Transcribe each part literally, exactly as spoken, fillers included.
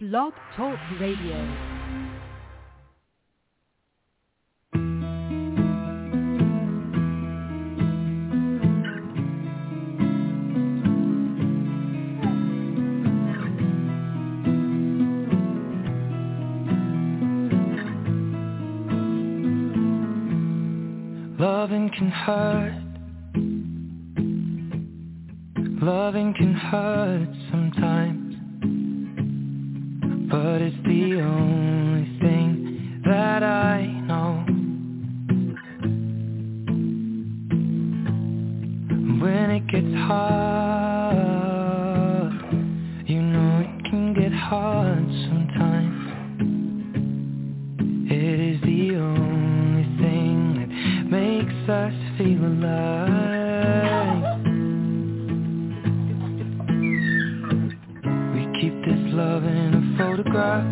Blog Talk Radio. Loving can hurt. Loving can hurt sometimes, but it's the only thing that I know. When it gets hard, you know it can get hard sometimes. It is the only thing that makes us feel alive. We keep this love in a photograph.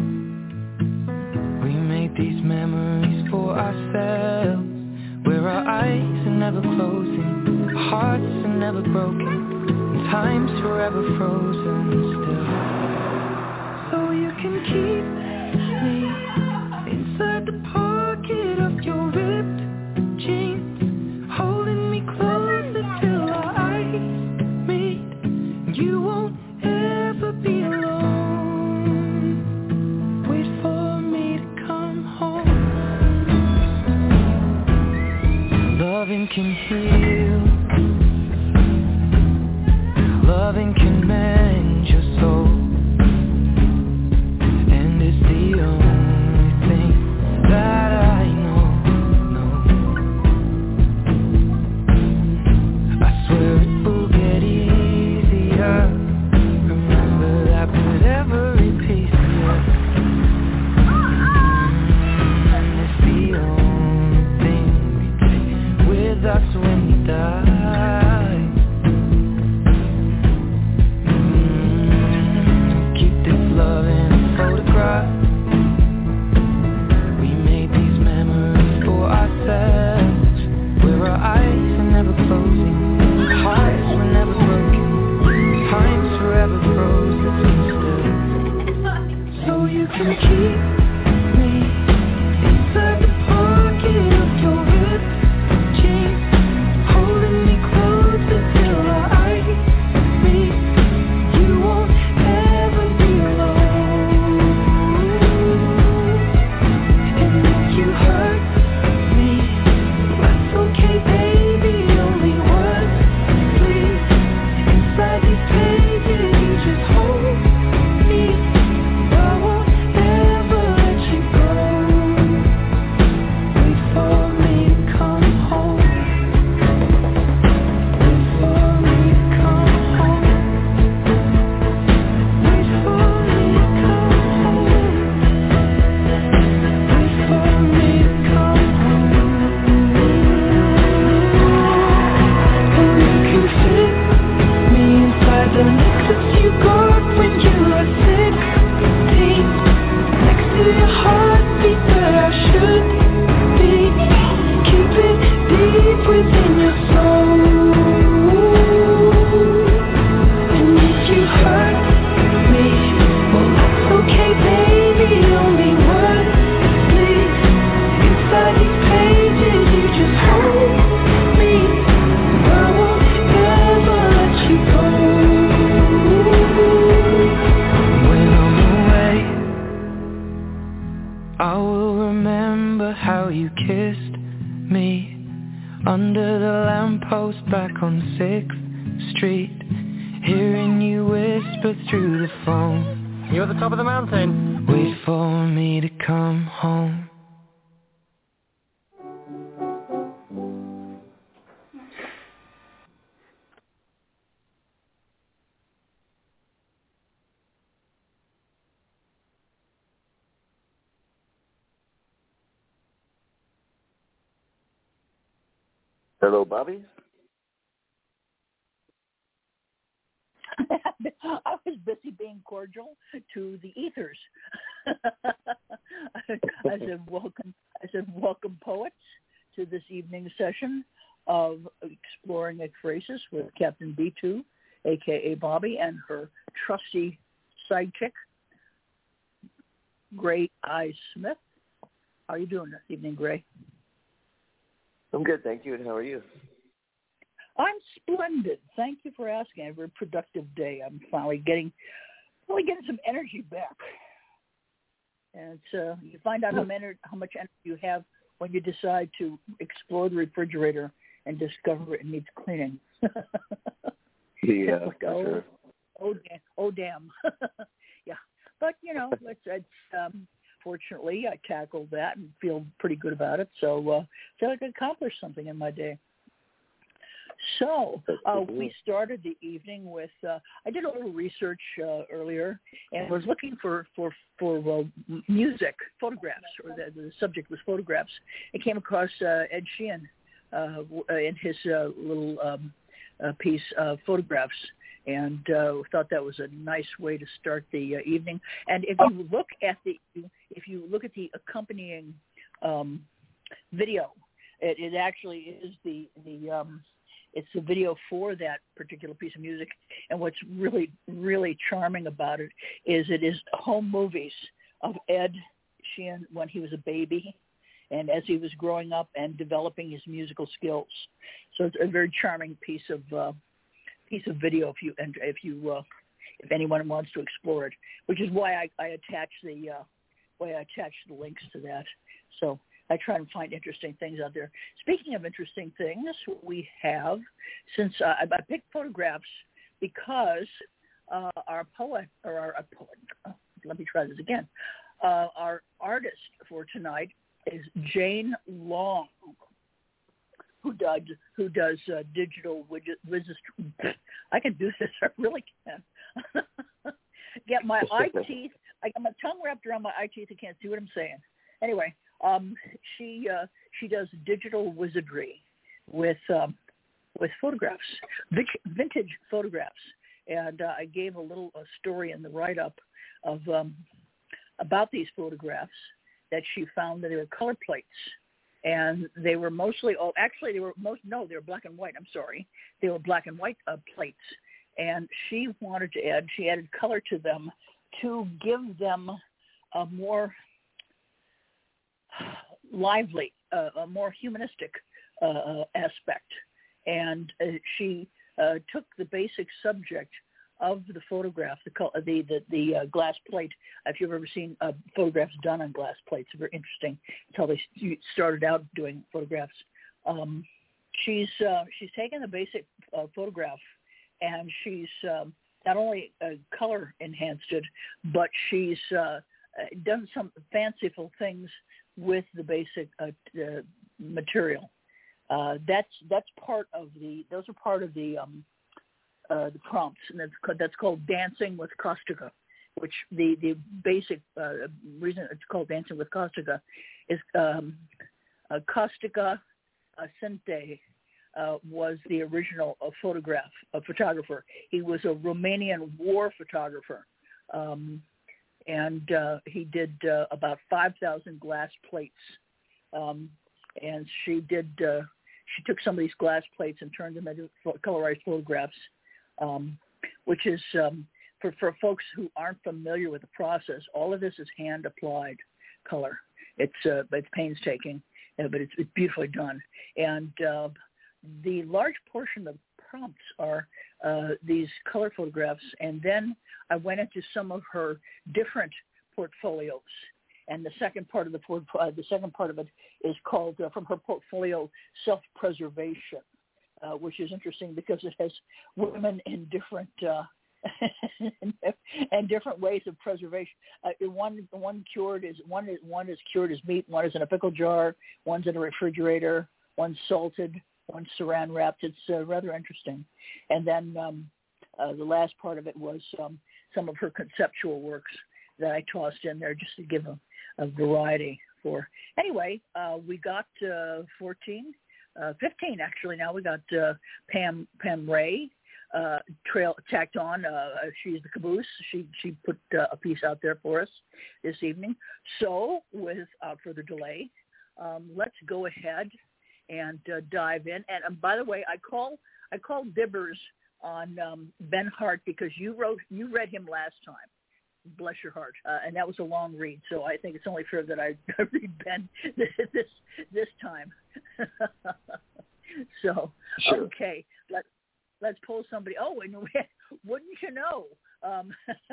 We make these memories for ourselves, where our eyes are never closing, our hearts are never broken, and time's forever frozen still. So you can keep me inside the pocket of your ripped jeans, holding me closer till our eyes meet. You won't ever be alone. Wait for me to come home. Loving can heal. Loving can mend your soul. And it's the only thing that I know, know. I swear it will get easier. Remember that with every piece of you. And it's the only thing we take with us when we die. Mm-hmm. Keep this love in a photograph. We made these memories for ourselves, where our eyes are never closing, our hearts were never broken, time's forever frozen still. So you can keep me inside the pocket of your ripped jeans, holding me closer till our eyes meet. You won't ever be alone. And if you hurt me, that's okay, baby. Only one sleep inside these pages. You just hold me. I won't ever let you go. Wait for me to come home. Wait for me to come home. Wait for me to come home. Wait for me to come home. And you can fit me inside the necklace you got when you were sixteen, next to your heartbeat where I should be. Keep it deep within your soul. And if you hurt me, well that's okay, baby. Only one sleep inside these pages. You just hold me. I won't ever let you go. When I'm away, I will remember how you kissed me under the lamppost back on sixth street, hearing you whisper through the phone. You're at the top of the mountain. Wait for me to come home. Hello, Bobby. I was busy being cordial to the ethers. I said, welcome. I said, welcome, poets, to this evening's session of Exploring Ekphrasis with Captain B two, a k a. Bobby, and her trusty sidekick, Gray I. Smith. How are you doing this evening, Gray? I'm good, thank you. And how are you? I'm splendid. Thank you for asking. I had a very productive day. I'm finally getting, finally getting some energy back. And it's, uh, you find out how, many, how much energy you have when you decide to explore the refrigerator and discover it needs cleaning. Yeah, like, for oh, sure. oh, damn. Oh, damn. Yeah. But, you know, it's, it's um, fortunately, I tackled that and feel pretty good about it. So uh, I feel like I accomplished something in my day. So uh, we started the evening with, uh, I did a little research uh, earlier and was looking for, for, for uh, music, photographs, or the, the subject was photographs. I came across uh, Ed Sheeran uh, in his uh, little um, uh, piece, uh, Photographs, and uh, thought that was a nice way to start the uh, evening. And if you look at the, if you look at the accompanying um, video, it, it actually is the, the um, it's the video for that particular piece of music. And what's really, really charming about it is it is home movies of Ed Sheeran when he was a baby and as he was growing up and developing his musical skills. So it's a very charming piece of uh, piece of video if you and if you uh, if anyone wants to explore it, which is why I, I attach the uh, why I attach the links to that. So I try and find interesting things out there. Speaking of interesting things, we have, since uh, I, I picked photographs because uh, our poet, or our, our poet, uh, let me try this again, uh, our artist for tonight is Jane Long, who does, who does uh, digital widget, widget, I can do this, I really can. Get my eye teeth, I got my tongue wrapped around my eye teeth, I can't see what I'm saying. Anyway, Um, she uh, she does digital wizardry with um, with photographs, vintage photographs, and uh, I gave a little a story in the write-up of um, about these photographs that she found that they were color plates, and they were mostly oh actually they were most no they were black and white. I'm sorry, they were black and white uh, plates, and she wanted to add she added color to them to give them a more lively, uh, a more humanistic uh, aspect. And uh, she uh, took the basic subject of the photograph, the the the, the uh, glass plate. If you've ever seen uh, photographs done on glass plates, it's very interesting. It's how they started out doing photographs. Um, she's uh, she's taken the basic uh, photograph, and she's um, not only uh, color enhanced it, but she's uh, done some fanciful things with the basic uh, uh, material. Uh, that's that's part of the. Those are part of the um, uh, the prompts, and that's that's called Dancing with Caustica. Which the the basic uh, reason it's called Dancing with Caustica is um, uh, Caustica Ascente uh, was the original uh, photograph a photographer. He was a Romanian war photographer. Um, And uh, he did uh, about five thousand glass plates. Um, and she did, uh, she took some of these glass plates and turned them into colorized photographs, um, which is, um, for, for folks who aren't familiar with the process, all of this is hand-applied color. It's, uh, it's painstaking, uh, but it's, it's beautifully done. And uh, the large portion of prompts are uh, these color photographs, and then I went into some of her different portfolios. And the second part of the uh, the second part of it is called uh, from her portfolio Self-Preservation, uh, which is interesting because it has women in different uh, and different ways of preservation. Uh, one one cured is one is one is cured as meat, one is in a pickle jar, one's in a refrigerator, one's salted, one's saran wrapped. It's uh, rather interesting. And then um, uh, the last part of it was um, some of her conceptual works that I tossed in there just to give a, a variety for. Anyway, uh, we got uh, fourteen, uh, fifteen actually now. We got uh, Pam Pam Ray uh, trail tacked on. Uh, she's the caboose. She she put uh, a piece out there for us this evening. So without further delay, um, let's go ahead and uh, dive in. And um, by the way, I call I called Dibbers on um, Ben Hart because you wrote you read him last time. bless your heart. Uh, and that was a long read, so I think it's only fair that I read Ben this this time. So, sure. Okay, let, let's pull somebody. Oh, and wouldn't you know? Um,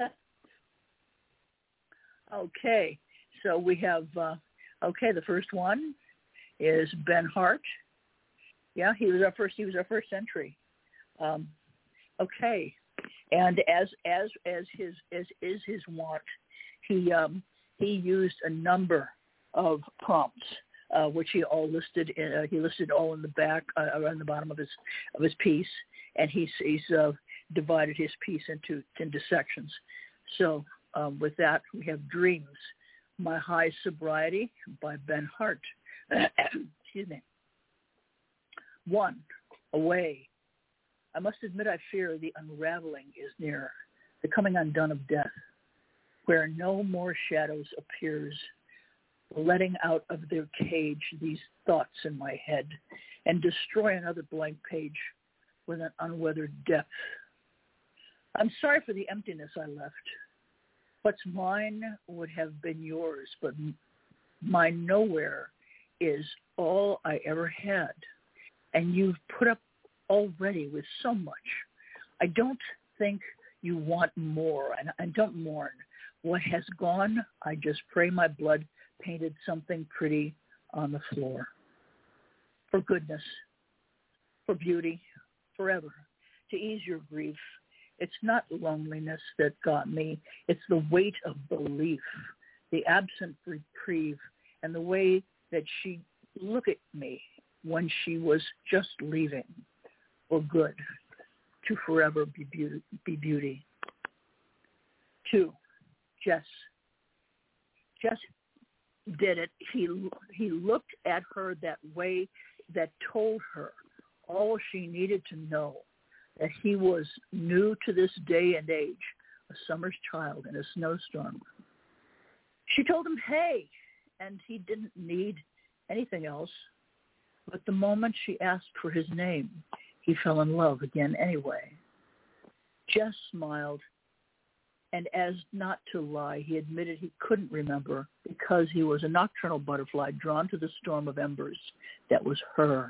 okay, so we have, uh, okay, the first one is Ben Hart. Yeah, he was our first, he was our first entry. Um, okay. And as as as his as is his wont, he um, he used a number of prompts, uh, which he all listed. In, uh, he listed all in the back, uh, around the bottom of his of his piece, and he's he's uh, divided his piece into into sections. So um, with that, we have Dreams, My High Sobriety by Ben Hart. Excuse me. One, Away. I must admit I fear the unraveling is near, the coming undone of death, where no more shadows appears, letting out of their cage these thoughts in my head, and destroy another blank page with an unweathered depth. I'm sorry for the emptiness I left. What's mine would have been yours, but my nowhere is all I ever had, and you've put up already with so much. I don't think you want more, and I don't mourn. What has gone, I just pray my blood painted something pretty on the floor. For goodness, for beauty, forever, to ease your grief. It's not loneliness that got me. It's the weight of belief, the absent reprieve, and the way that she looked at me when she was just leaving. For good, to forever be beauty. Be beauty. Two, Jess. Jess did it. He he looked at her that way that told her all she needed to know, that he was new to this day and age, a summer's child in a snowstorm. She told him, hey, and he didn't need anything else. But the moment she asked for his name, he fell in love again anyway. Jess smiled, and as not to lie, he admitted he couldn't remember because he was a nocturnal butterfly drawn to the storm of embers that was her.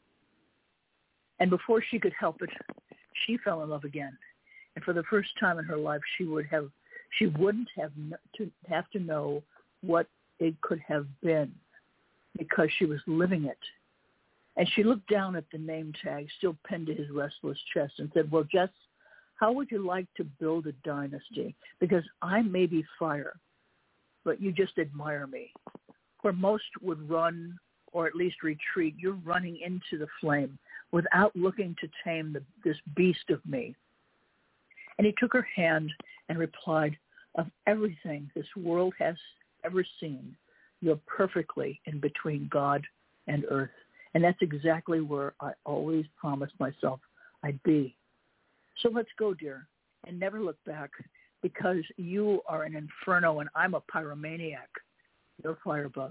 And before she could help it, she fell in love again. And for the first time in her life, she would have, she wouldn't have to have to know what it could have been because she was living it. And she looked down at the name tag still pinned to his restless chest and said, well, Jess, how would you like to build a dynasty? Because I may be fire, but you just admire me. Where most would run or at least retreat, you're running into the flame without looking to tame the, this beast of me. And he took her hand and replied, of everything this world has ever seen, you're perfectly in between God and earth. And that's exactly where I always promised myself I'd be. So let's go, dear, and never look back, because you are an inferno and I'm a pyromaniac. You're a firebug.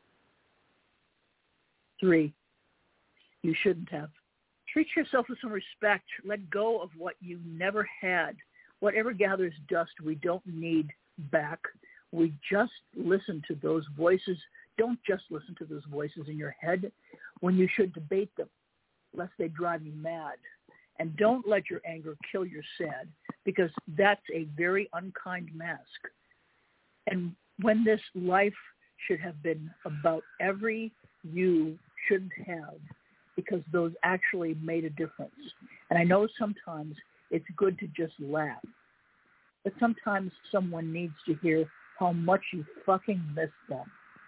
Three, you shouldn't have. Treat yourself with some respect. Let go of what you never had. Whatever gathers dust, we don't need back. We just listen to those voices. Don't just listen to those voices in your head when you should debate them, lest they drive you mad. And don't let your anger kill your sad, because that's a very unkind mask. And when this life should have been about every you shouldn't have, because those actually made a difference. And I know sometimes it's good to just laugh, but sometimes someone needs to hear how much you fucking miss them.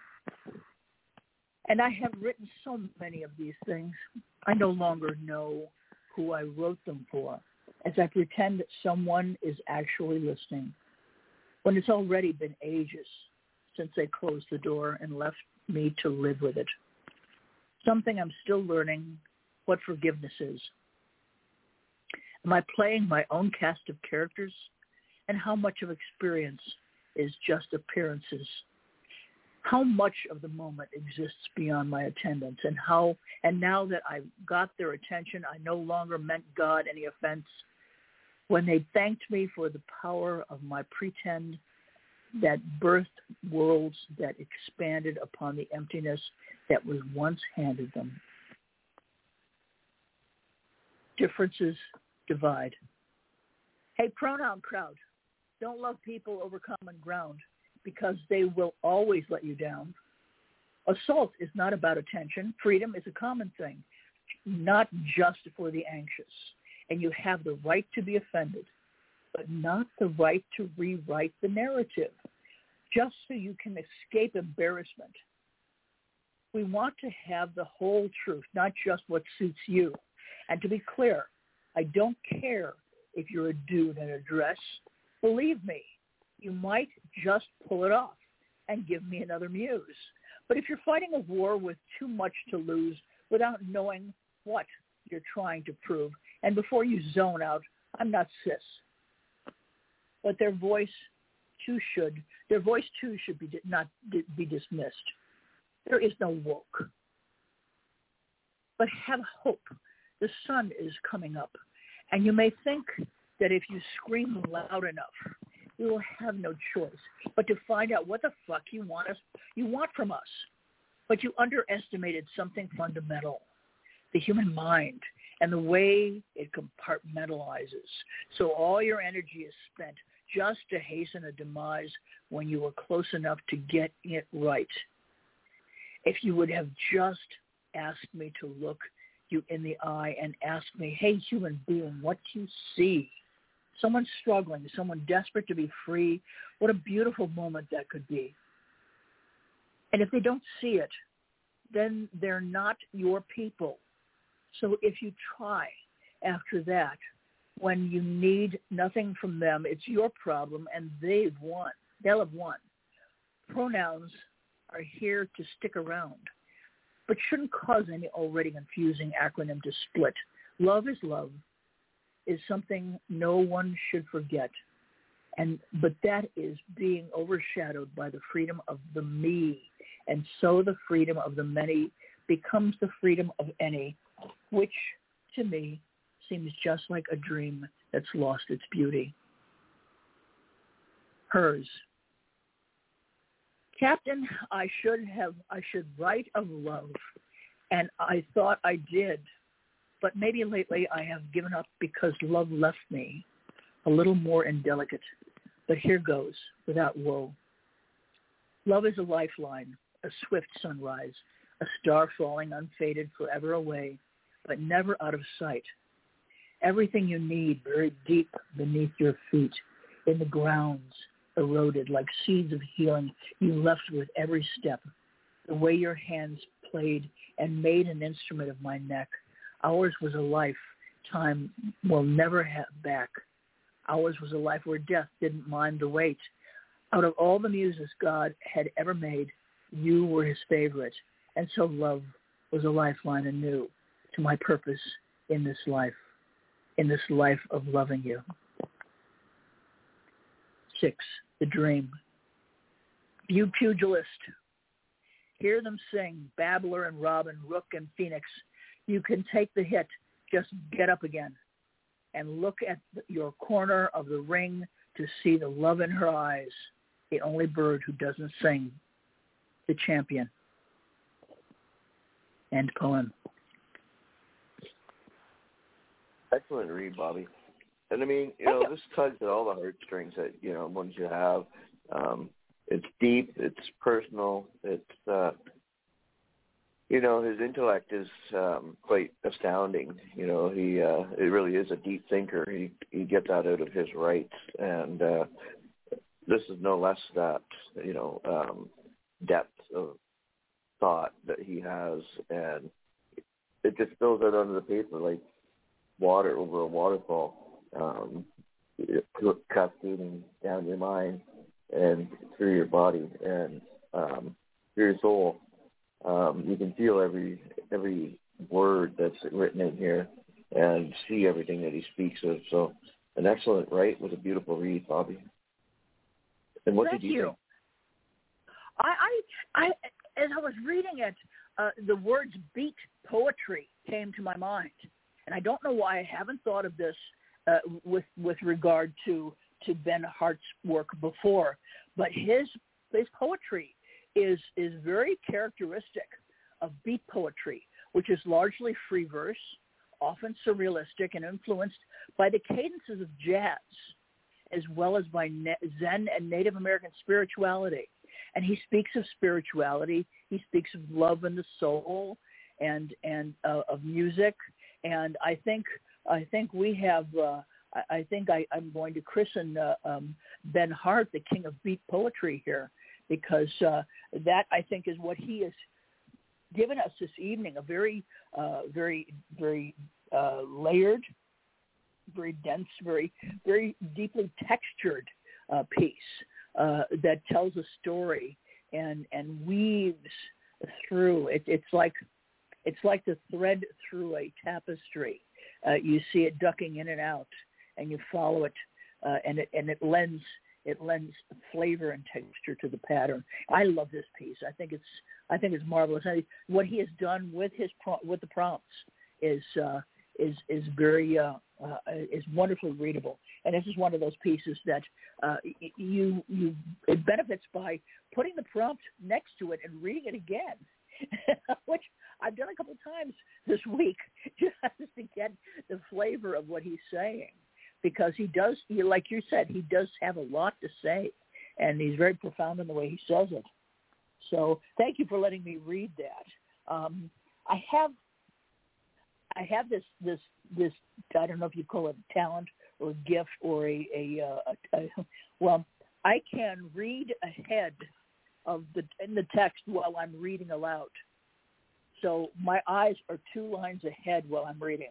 And I have written so many of these things, I no longer know who I wrote them for, as I pretend that someone is actually listening, when it's already been ages since they closed the door and left me to live with it. Something I'm still learning what forgiveness is. Am I playing my own cast of characters? And how much of experience is just appearances? How much of the moment exists beyond my attendance? And how, and now that I've got their attention, I no longer meant God any offense. when they thanked me for the power of my pretend that birthed worlds that expanded upon the emptiness that was once handed them. Differences divide. Hey, pronoun crowd, don't love people over common ground because they will always let you down. Assault is not about attention. Freedom is a common thing, not just for the anxious. And you have the right to be offended, but not the right to rewrite the narrative, just so you can escape embarrassment. We want to have the whole truth, not just what suits you. And to be clear, I don't care if you're a dude in a dress. Believe me, you might just pull it off and give me another muse. But if you're fighting a war with too much to lose without knowing what you're trying to prove, and before you zone out, I'm not cis. But their voice too should, their voice too should be not be dismissed. There is no woke. But have hope. The sun is coming up. And you may think that if you scream loud enough, you will have no choice but to find out what the fuck you want us, you want from us. But you underestimated something fundamental, the human mind and the way it compartmentalizes. So all your energy is spent just to hasten a demise when you were close enough to get it right. If you would have just asked me to look you in the eye and ask me, hey, human being, what do you see? Someone struggling, someone desperate to be free. What a beautiful moment that could be. And if they don't see it, then they're not your people. So if you try after that, when you need nothing from them, it's your problem and they've won. They'll have won. Pronouns are here to stick around, but shouldn't cause any already confusing acronym to split. Love is love is something no one should forget. And but that is being overshadowed by the freedom of the me. And so the freedom of the many becomes the freedom of any, which to me seems just like a dream that's lost its beauty. Hers. Captain, I should have, I should write of love, and I thought I did, but maybe lately I have given up because love left me a little more indelicate, but here goes, without woe. Love is a lifeline, a swift sunrise, a star falling unfaded forever away, but never out of sight. Everything you need buried deep beneath your feet, in the grounds, eroded like seeds of healing you left with every step. The way your hands played and made an instrument of my neck. Ours was a life time we'll never have back. Ours was a life where death didn't mind the wait. Out of all the muses God had ever made, you were his favorite. And so love was a lifeline anew to my purpose in this life, in this life of loving you. Six, the dream. You pugilist, hear them sing, Babbler and Robin, Rook and Phoenix. You can take the hit, just get up again and look at your corner of the ring to see the love in her eyes, the only bird who doesn't sing, the champion. End poem. Excellent read, Bobby. And I mean, you know, this tugs at all the heartstrings that, you know, ones you have. Um, it's deep, it's personal, it's, uh, you know, his intellect is um, quite astounding. You know, he uh, it really is a deep thinker. He he gets that out of his rights, and uh, this is no less that, you know, um, depth of thought that he has, and it just spills out onto the paper like water over a waterfall. Um, cascading down your mind and through your body and um, through your soul. Um, you can feel every every word that's written in here and see everything that he speaks of. So an excellent write with a beautiful read, Bobby. And what Thank did you, you think? I, I, I, as I was reading it, uh, the words beat poetry came to my mind. And I don't know why I haven't thought of this uh, with with regard to to Ben Hart's work before, but his his poetry is is very characteristic of beat poetry, which is largely free verse, often surrealistic and influenced by the cadences of jazz, as well as by Zen and Native American spirituality. And he speaks of spirituality. He speaks of love and the soul, and and uh, of music. And I think I think we have. Uh, I, I think I, I'm going to christen uh, um, Ben Hart the king of beat poetry here, because uh, that I think is what he has given us this evening. A very, uh, very, very uh, layered, very dense, very, very deeply textured uh, piece uh, that tells a story and and weaves through. It, it's like it's like the thread through a tapestry. Uh, you see it ducking in and out, and you follow it, uh, and it and it lends it lends flavor and texture to the pattern. I love this piece. I think it's I think it's marvelous. I, what he has done with his with the prompts is uh, is is very uh, uh, is wonderfully readable. And this is one of those pieces that uh, you you it benefits by putting the prompt next to it and reading it again, which I've done a couple of times this week just to get the flavor of what he's saying, because he does, like you said, he does have a lot to say, and he's very profound in the way he says it. So thank you for letting me read that. Um, I have, I have this, this, this. I don't know if you call it a talent or a gift or a, a, a, a well, I can read ahead of the in the text while I'm reading aloud. So my eyes are two lines ahead while I'm reading.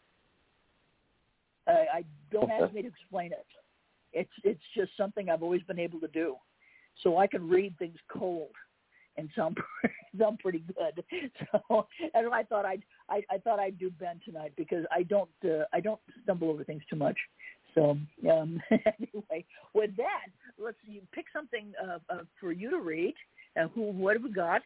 Uh, I don't ask me to explain it. It's it's just something I've always been able to do. So I can read things cold and sound sound pretty good. So and I thought I'd I, I thought I'd do Ben tonight, because I don't uh, I don't stumble over things too much. So um, anyway, with that, let's you pick something uh, uh, for you to read. Uh, who what have we got?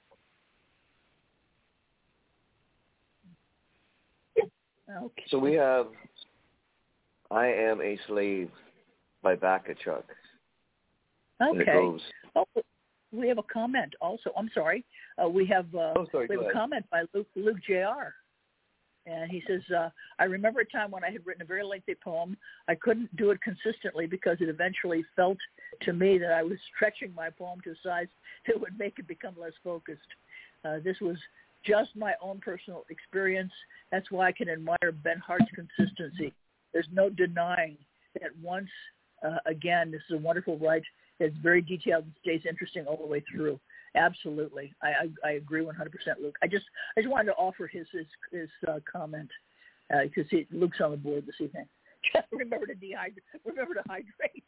Okay. So we have I Am a Slave by Bakachuk. Okay. Goes, oh, we have a comment also. I'm sorry. Uh, we have uh, oh, sorry, we have a comment by Luke, Luke J R. And he says, uh, I remember a time when I had written a very lengthy poem. I couldn't do it consistently because it eventually felt to me that I was stretching my poem to a size that would make it become less focused. Uh, this was just my own personal experience. That's why I can admire Ben Hart's consistency. There's no denying that once, uh, again, this is a wonderful write. It's very detailed and stays interesting all the way through. Absolutely. I, I, I agree one hundred percent, Luke. I just I just wanted to offer his his, his uh, comment, because uh, Luke's on the board this evening. remember to dehydrate. Remember to hydrate.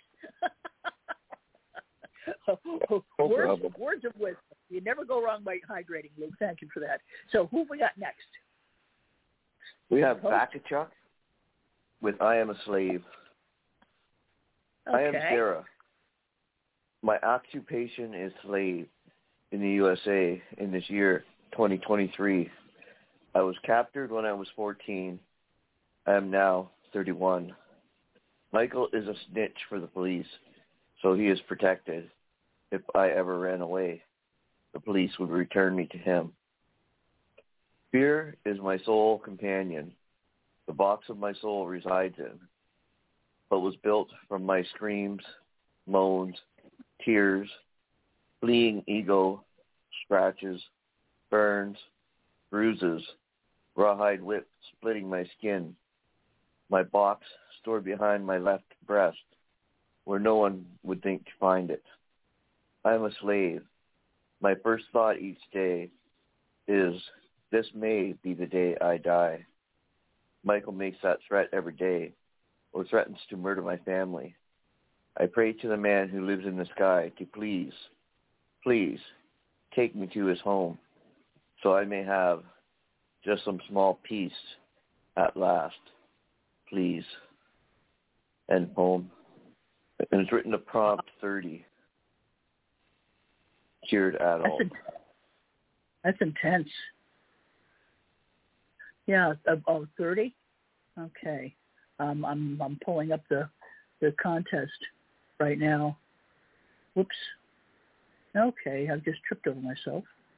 words, words of wisdom. You never go wrong by hydrating, Luke. Thank you for that. So who have we got next? We have Bakachuk with I Am a Slave. Okay. I am Sarah. My occupation is slave in the U S A in this year, twenty twenty-three. I was captured when I was fourteen. I am now thirty-one. Michael is a snitch for the police, so he is protected. If I ever ran away, the police would return me to him. Fear is my sole companion. The box of my soul resides in, but was built from my screams, moans, tears, fleeing ego, scratches, burns, bruises, rawhide whip splitting my skin. My box stored behind my left breast, where no one would think to find it. I am a slave. My first thought each day is, this may be the day I die. Michael makes that threat every day, or threatens to murder my family. I pray to the man who lives in the sky to please, please take me to his home, so I may have just some small peace at last. Please. End poem. And it's written to prompt thirty. Cured adult. That's, that's intense. Yeah, of, of thirty? Okay. Um, I'm I'm pulling up the the contest right now. Whoops. Okay, I've just tripped over myself.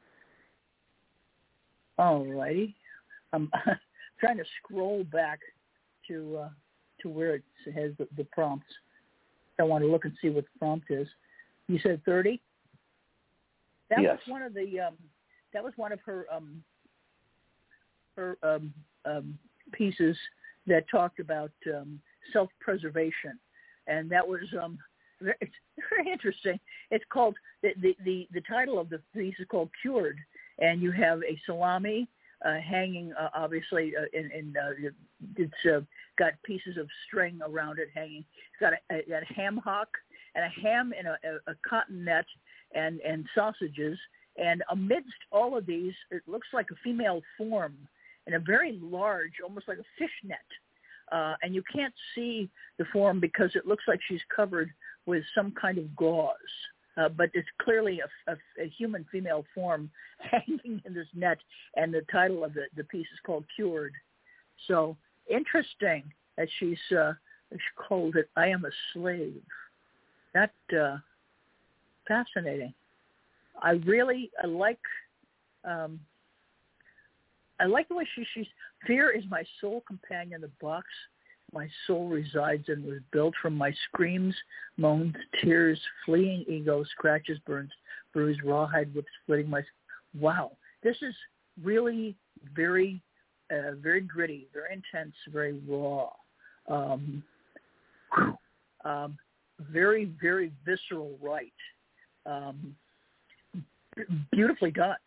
All righty. I'm trying to scroll back to uh, to where it has the, the prompts. I want to look and see what the prompt is. You said thirty? That yes. was one of the um, that was one of her um, her um, um, pieces that talked about um, self-preservation, and that was um, very, it's very interesting. It's called the, the the the title of the piece is called "Cured," and you have a salami uh, hanging, uh, obviously, uh, in, in uh, it's uh, got pieces of string around it hanging. It's got a, a, a ham hock and a ham in a, a, a cotton net and and sausages, and amidst all of these, it looks like a female form in a very large, almost like a fish net. Uh, and you can't see the form because it looks like she's covered with some kind of gauze. Uh, but it's clearly a, a, a human female form hanging in this net, and the title of the, the piece is called Cured. So interesting that she's uh, she called it I Am a Slave. That, uh, fascinating. I really I like... Um, I like the way she, she's, fear is my sole companion, the box my soul resides in was built from my screams, moans, tears, fleeing ego, scratches, burns, bruised, rawhide whips, splitting my, wow. This is really very, uh, very gritty, very intense, very raw, um, um, very, very visceral right, um, beautifully done.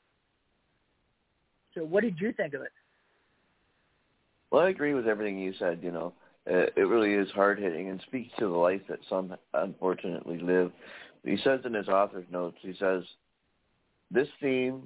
So what did you think of it? Well, I agree with everything you said. You know, uh, it really is hard-hitting and speaks to the life that some unfortunately live. He says in his author's notes, he says, this theme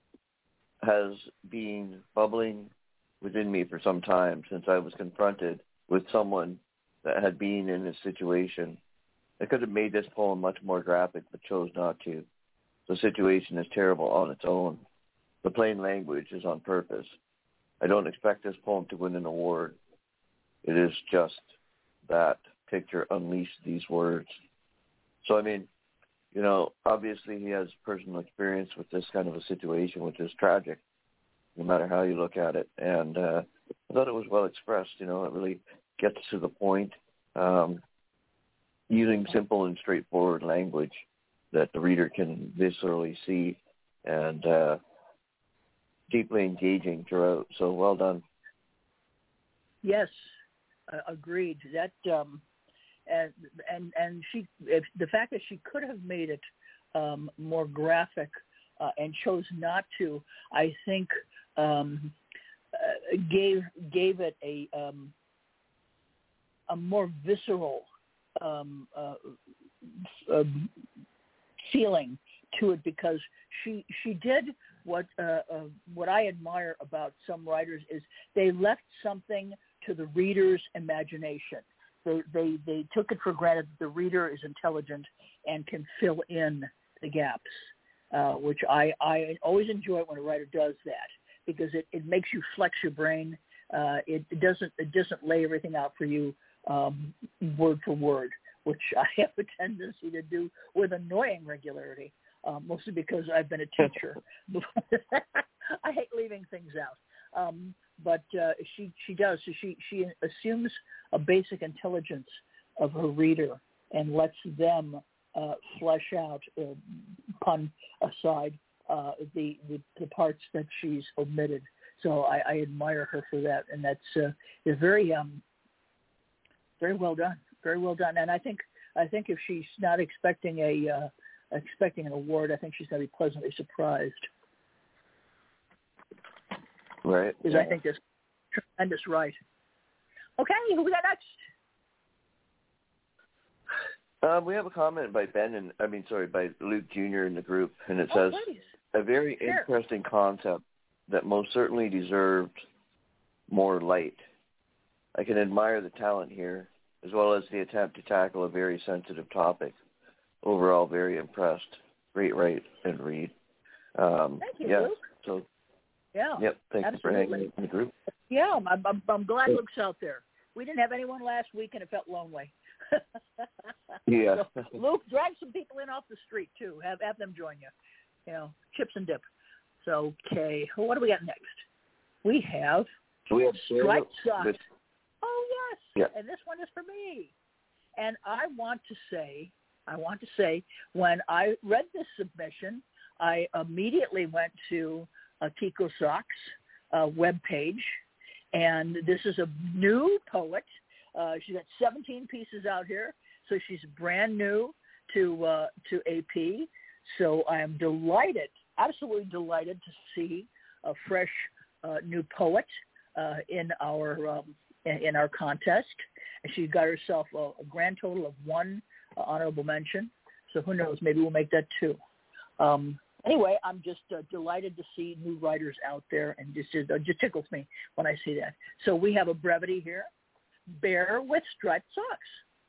has been bubbling within me for some time since I was confronted with someone that had been in this situation. I could have made this poem much more graphic, but chose not to. The situation is terrible on its own. The plain language is on purpose. I don't expect this poem to win an award. It is just that picture unleashed these words. So, I mean, you know, obviously he has personal experience with this kind of a situation, which is tragic, no matter how you look at it. And uh, I thought it was well expressed. You know, it really gets to the point, um, using simple and straightforward language that the reader can viscerally see, and uh, deeply engaging throughout. So well done. Yes, uh, agreed. That um, and and and she, if, the fact that she could have made it um, more graphic uh, and chose not to, I think um, uh, gave gave it a um, a more visceral um, uh, uh, feeling to it, because she she did what uh, uh, what I admire about some writers is they left something to the reader's imagination. They they they took it for granted that the reader is intelligent and can fill in the gaps, uh, which I, I always enjoy when a writer does that, because it, it makes you flex your brain. Uh, it, it doesn't it doesn't lay everything out for you um, word for word, which I have a tendency to do with annoying regularity. Uh, mostly because I've been a teacher. I hate leaving things out. Um, but uh, she she does. So she, she assumes a basic intelligence of her reader and lets them uh, flesh out, uh, pun aside, uh, the, the, the parts that she's omitted. So I, I admire her for that. And that's uh, is very um, very well done. Very well done. And I think I think if she's not expecting a uh, expecting an award, I think she's going to be pleasantly surprised. Right. Because yeah. I think that's tremendous right. Okay, who we got next? Um, we have a comment by Ben, and I mean, sorry, by Luke Junior in the group, and it Oh, says, please. a very Sure. interesting concept that most certainly deserved more light. I can admire the talent here, as well as the attempt to tackle a very sensitive topic. Overall, very impressed. Great write and read. Um, Thank you, yeah, Luke. So, Yeah. yep, thank absolutely. you for hanging in the group. Yeah, I'm, I'm, I'm glad Luke's out there. we didn't have anyone last week, and it felt lonely. Yeah. So, Luke, drag some people in off the street too. Have have them join you. You know, chips and dip. So, okay, well, what do we got next? We have we have striped socks. This, oh yes, yeah. And this one is for me. And I want to say, I want to say, when I read this submission, I immediately went to a Kiko Socks uh, webpage, and this is a new poet. Uh, she's got seventeen pieces out here, so she's brand new to uh, to A P. So I am delighted, absolutely delighted to see a fresh uh, new poet uh, in our um, in our contest. And she got herself a, a grand total of one uh, honorable mention. So who knows? Maybe we'll make that two. Um, anyway, I'm just uh, delighted to see new writers out there, and just it just tickles me when I see that. So we have a brevity here: bear with striped socks.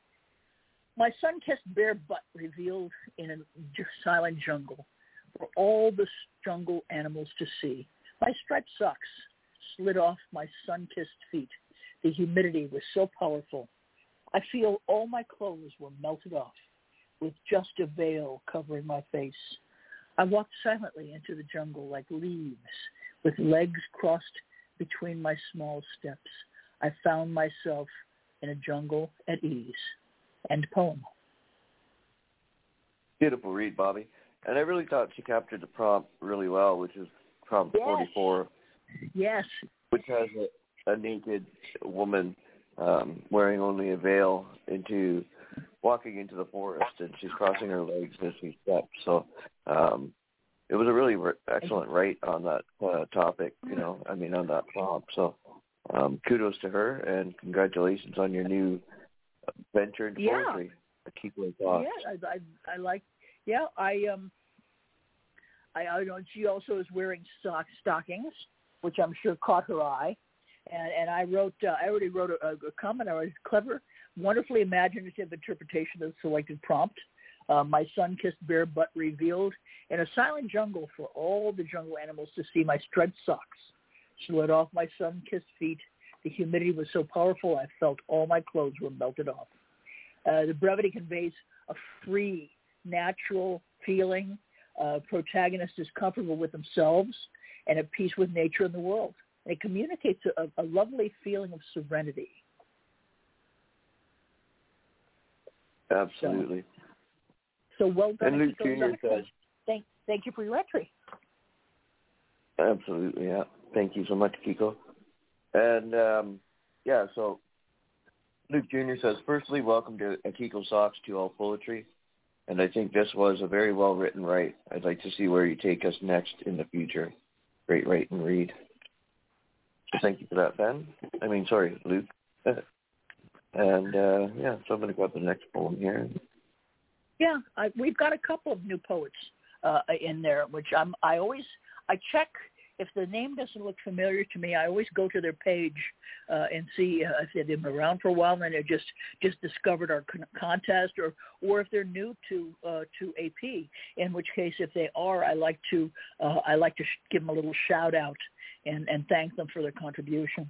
My sun-kissed bare butt revealed in a silent jungle for all the jungle animals to see. My striped socks slid off my sun-kissed feet. The humidity was so powerful. I feel all my clothes were melted off, with just a veil covering my face. I walked silently into the jungle like leaves, with legs crossed between my small steps. I found myself in a jungle at ease. End poem. Beautiful read, Bobby. And I really thought she captured the prompt really well, which is prompt yes. forty-four. Yes. Which has a, a naked woman um, wearing only a veil into walking into the forest, and she's crossing her legs as she steps. So um, it was a really re- excellent write on that uh, topic, you know, I mean, on that prompt. So um, kudos to her, and congratulations on your new venture into yeah. poetry. Keep it thoughts. Yeah, I, I, I like. Yeah, I um, I, I know she also is wearing sock stockings, which I'm sure caught her eye. And and I wrote, uh, I already wrote a, a comment. I was clever, wonderfully imaginative interpretation of the selected prompt. Uh, my sun-kissed bare butt revealed in a silent jungle for all the jungle animals to see. My striped socks slid off my sun-kissed feet. The humidity was so powerful, I felt all my clothes were melted off. Uh, the brevity conveys a free, natural feeling. Uh, protagonist is comfortable with themselves and at peace with nature and the world. And it communicates a, a lovely feeling of serenity. Absolutely. So, so well done. And Luke Junior says, thank, thank you for your entry. Absolutely, yeah. Thank you so much, Kiko. And, um, yeah, so Luke Junior says, firstly, welcome to Kiko Socks to All Poetry. And I think this was a very well-written write. I'd like to see where you take us next in the future. Great write and read. So thank you for that, Ben. I mean, sorry, Luke. and, uh, yeah, so I'm going to grab the next poem here. Yeah, I, we've got a couple of new poets uh, in there, which I'm, I always, I check. If the name doesn't look familiar to me, I always go to their page uh, and see uh, if they've been around for a while and they've just, just discovered our con- contest, or, or if they're new to uh, to A P. In which case, if they are, I like to uh, I like to sh- give them a little shout out and, and thank them for their contribution.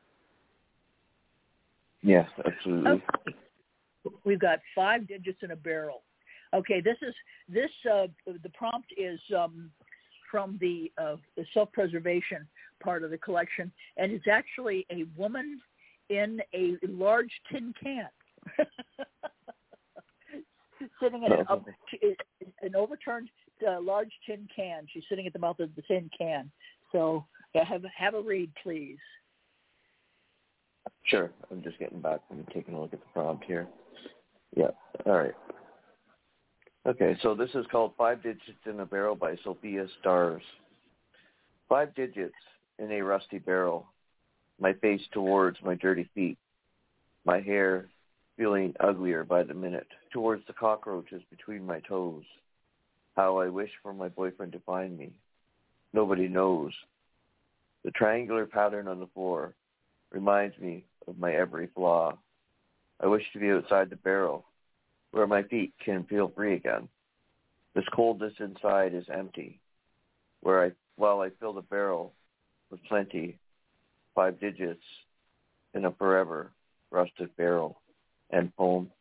Yes, absolutely. Okay. We've got five digits in a barrel. Okay, this is this uh, the prompt is. Um, from the, uh, the self-preservation part of the collection, and it's actually a woman in a large tin can, sitting in an, up, an overturned uh, large tin can. She's sitting at the mouth of the tin can. So yeah, have have a read, please. Sure. I'm just getting back and taking a look at the prompt here. Yeah. All right. Okay, so this is called Five Digits in a Barrel by Sophia Stars. Five digits in a rusty barrel, my face towards my dirty feet, my hair feeling uglier by the minute, towards the cockroaches between my toes. How I wish for my boyfriend to find me. Nobody knows. The triangular pattern on the floor reminds me of my every flaw. I wish to be outside the barrel, where my feet can feel free again. This coldness inside is empty, where I, while I fill the barrel with plenty, five digits in a forever, Rusted Barrel and poem.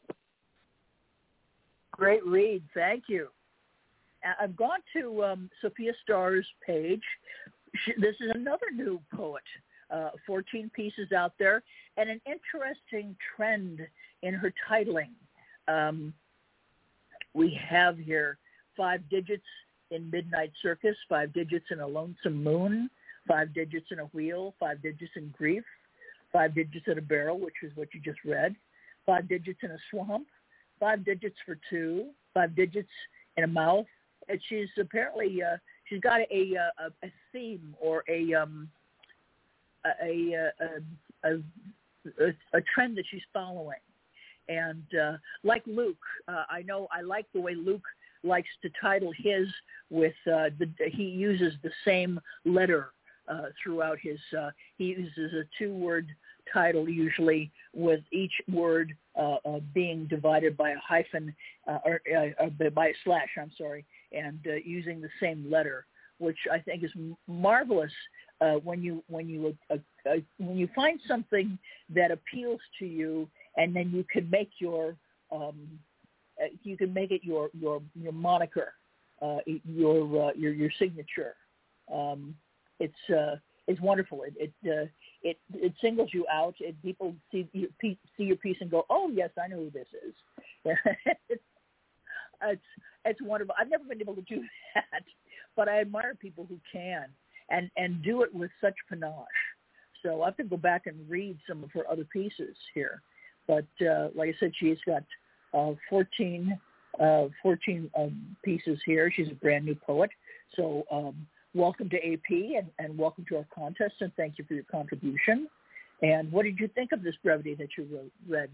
Great read. Thank you. I've gone to um, Sophia Starr's page. She, this is another new poet. Uh, fourteen pieces out there, and an interesting trend in her titling. Um, we have here five digits in Midnight Circus, five digits in A Lonesome Moon, five digits in a wheel, five digits in grief, five digits in a barrel, which is what you just read, five digits in a swamp, five digits for two, five digits in a mouth. And she's apparently, uh, she's got a, a, a theme or a, um, a, a, a, a, a trend that she's following. And uh, like Luke, uh, I know I like the way Luke likes to title his with, uh, the, he uses the same letter uh, throughout his, uh, he uses a two-word title usually with each word uh, uh, being divided by a hyphen, uh, or uh, by a slash, I'm sorry, and uh, using the same letter, which I think is m- marvelous uh, when you when you uh, uh, when you find something that appeals to you, and then you can make your um, uh, you can make it your your your moniker, uh, your uh, your your signature. Um, it's uh, it's wonderful. It it, uh, it it singles you out. It, people see your piece, see your piece and go, "Oh yes, I know who this is." it's, it's it's wonderful. I've never been able to do that, but I admire people who can and and do it with such panache. So I have to go back and read some of her other pieces here. But uh, like I said, she's got uh, fourteen, uh, fourteen um, pieces here. She's a brand new poet. So um, welcome to A P and, and welcome to our contest, and thank you for your contribution. And what did you think of this brevity that you wrote, read?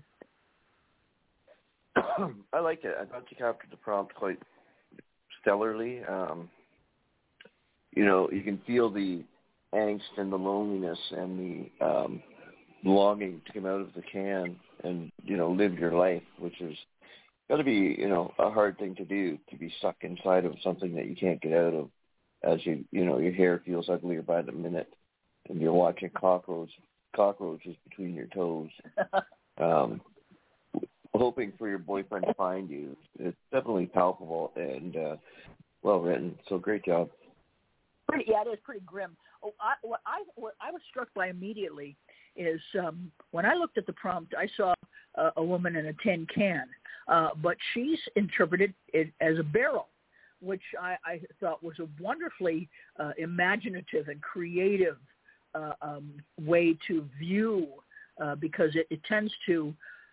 I like it. I thought you captured the prompt quite stellarly. Um, you know, you can feel the angst and the loneliness and the um, longing to come out of the can and, you know, live your life, which is got to be, you know, a hard thing to do, to be stuck inside of something that you can't get out of as you, you know, your hair feels uglier by the minute and you're watching cockroach, cockroaches between your toes. Um, hoping for your boyfriend to find you. It's definitely palpable and uh, well written. So great job. Pretty, yeah, it is pretty grim. Oh, I, what I what I was struck by immediately is um, when I looked at the prompt, I saw uh, a woman in a tin can, uh, but she's interpreted it as a barrel, which I, I thought was a wonderfully uh, imaginative and creative uh, um, way to view, uh, because it, it tends to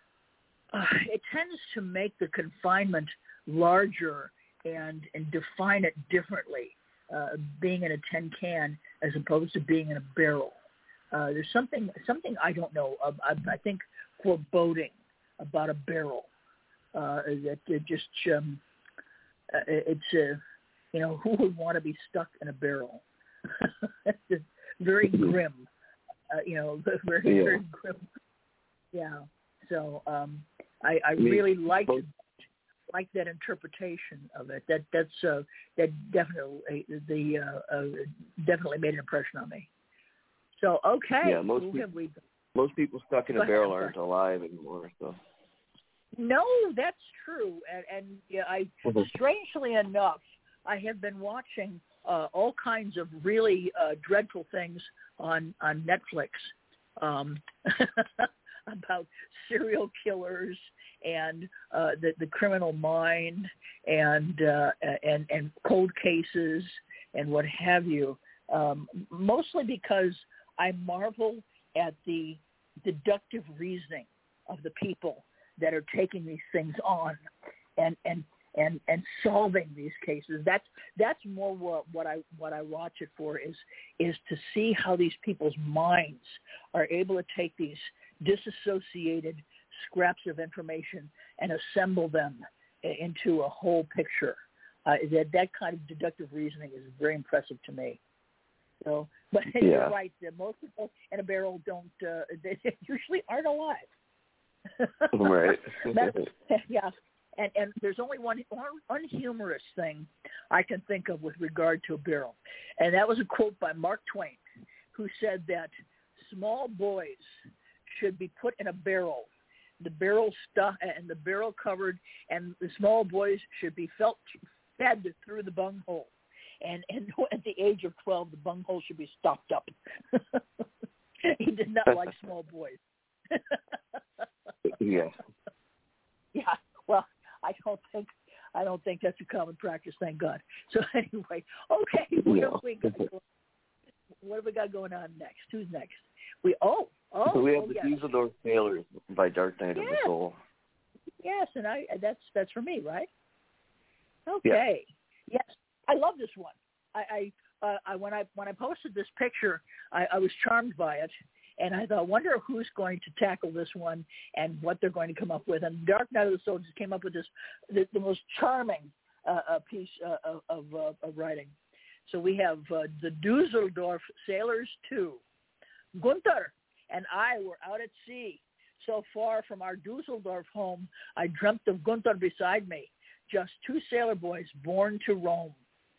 Uh, it tends to make the confinement larger and, and define it differently, uh, being in a tin can as opposed to being in a barrel. Uh, there's something something I don't know. Uh, I, I think foreboding about a barrel. Uh, that it just um, uh, it's uh, you know, who would want to be stuck in a barrel? It's very grim. Uh, you know, very yeah. very grim. Yeah. So um, I, I really liked like that interpretation of it. That that's uh, that definitely the uh, uh, definitely made an impression on me. So okay, yeah, most who people, have we? Most people stuck in Go a barrel ahead, aren't alive anymore. So no, that's true. And, and yeah, I strangely enough, I have been watching uh, all kinds of really uh, dreadful things on on Netflix. Um, about serial killers and uh, the, the criminal mind and, uh, and and cold cases and what have you, um, mostly because I marvel at the deductive reasoning of the people that are taking these things on and and, and, and solving these cases. That's that's more what, what I what I watch it for is is to see how these people's minds are able to take these disassociated scraps of information and assemble them into a whole picture. Uh, that that kind of deductive reasoning is very impressive to me. So, but yeah. You're right. That most people in a barrel don't. Uh, they usually aren't alive. Right. Yeah. And and there's only one, one unhumorous thing I can think of with regard to a barrel, and that was a quote by Mark Twain, who said that small boys should be put in a barrel. The barrel stuck and the barrel covered, and the small boys should be felt fed through the bunghole. And and at the age of twelve, the bunghole should be stopped up. He did not like small boys. Yeah. Yeah. Well, I don't think I don't think that's a common practice. Thank God. So anyway, okay. What Yeah. have we got? What have we got going on next? Who's next? We oh oh. So we have oh, the yes. Dusseldorf Sailors by Dark Knight Yes. of the Soul. Yes, and I that's that's for me, right? Okay. Yeah. Yes, I love this one. I, I, uh, I when I when I posted this picture, I, I was charmed by it, and I thought, wonder who's going to tackle this one and what they're going to come up with. And Dark Knight of the Soul just came up with this the, the most charming uh, uh, piece uh, of of, uh, of writing. So we have uh, the Dusseldorf Sailors two. Gunther and I were out at sea. So far from our Dusseldorf home, I dreamt of Gunther beside me, just two sailor boys born to roam.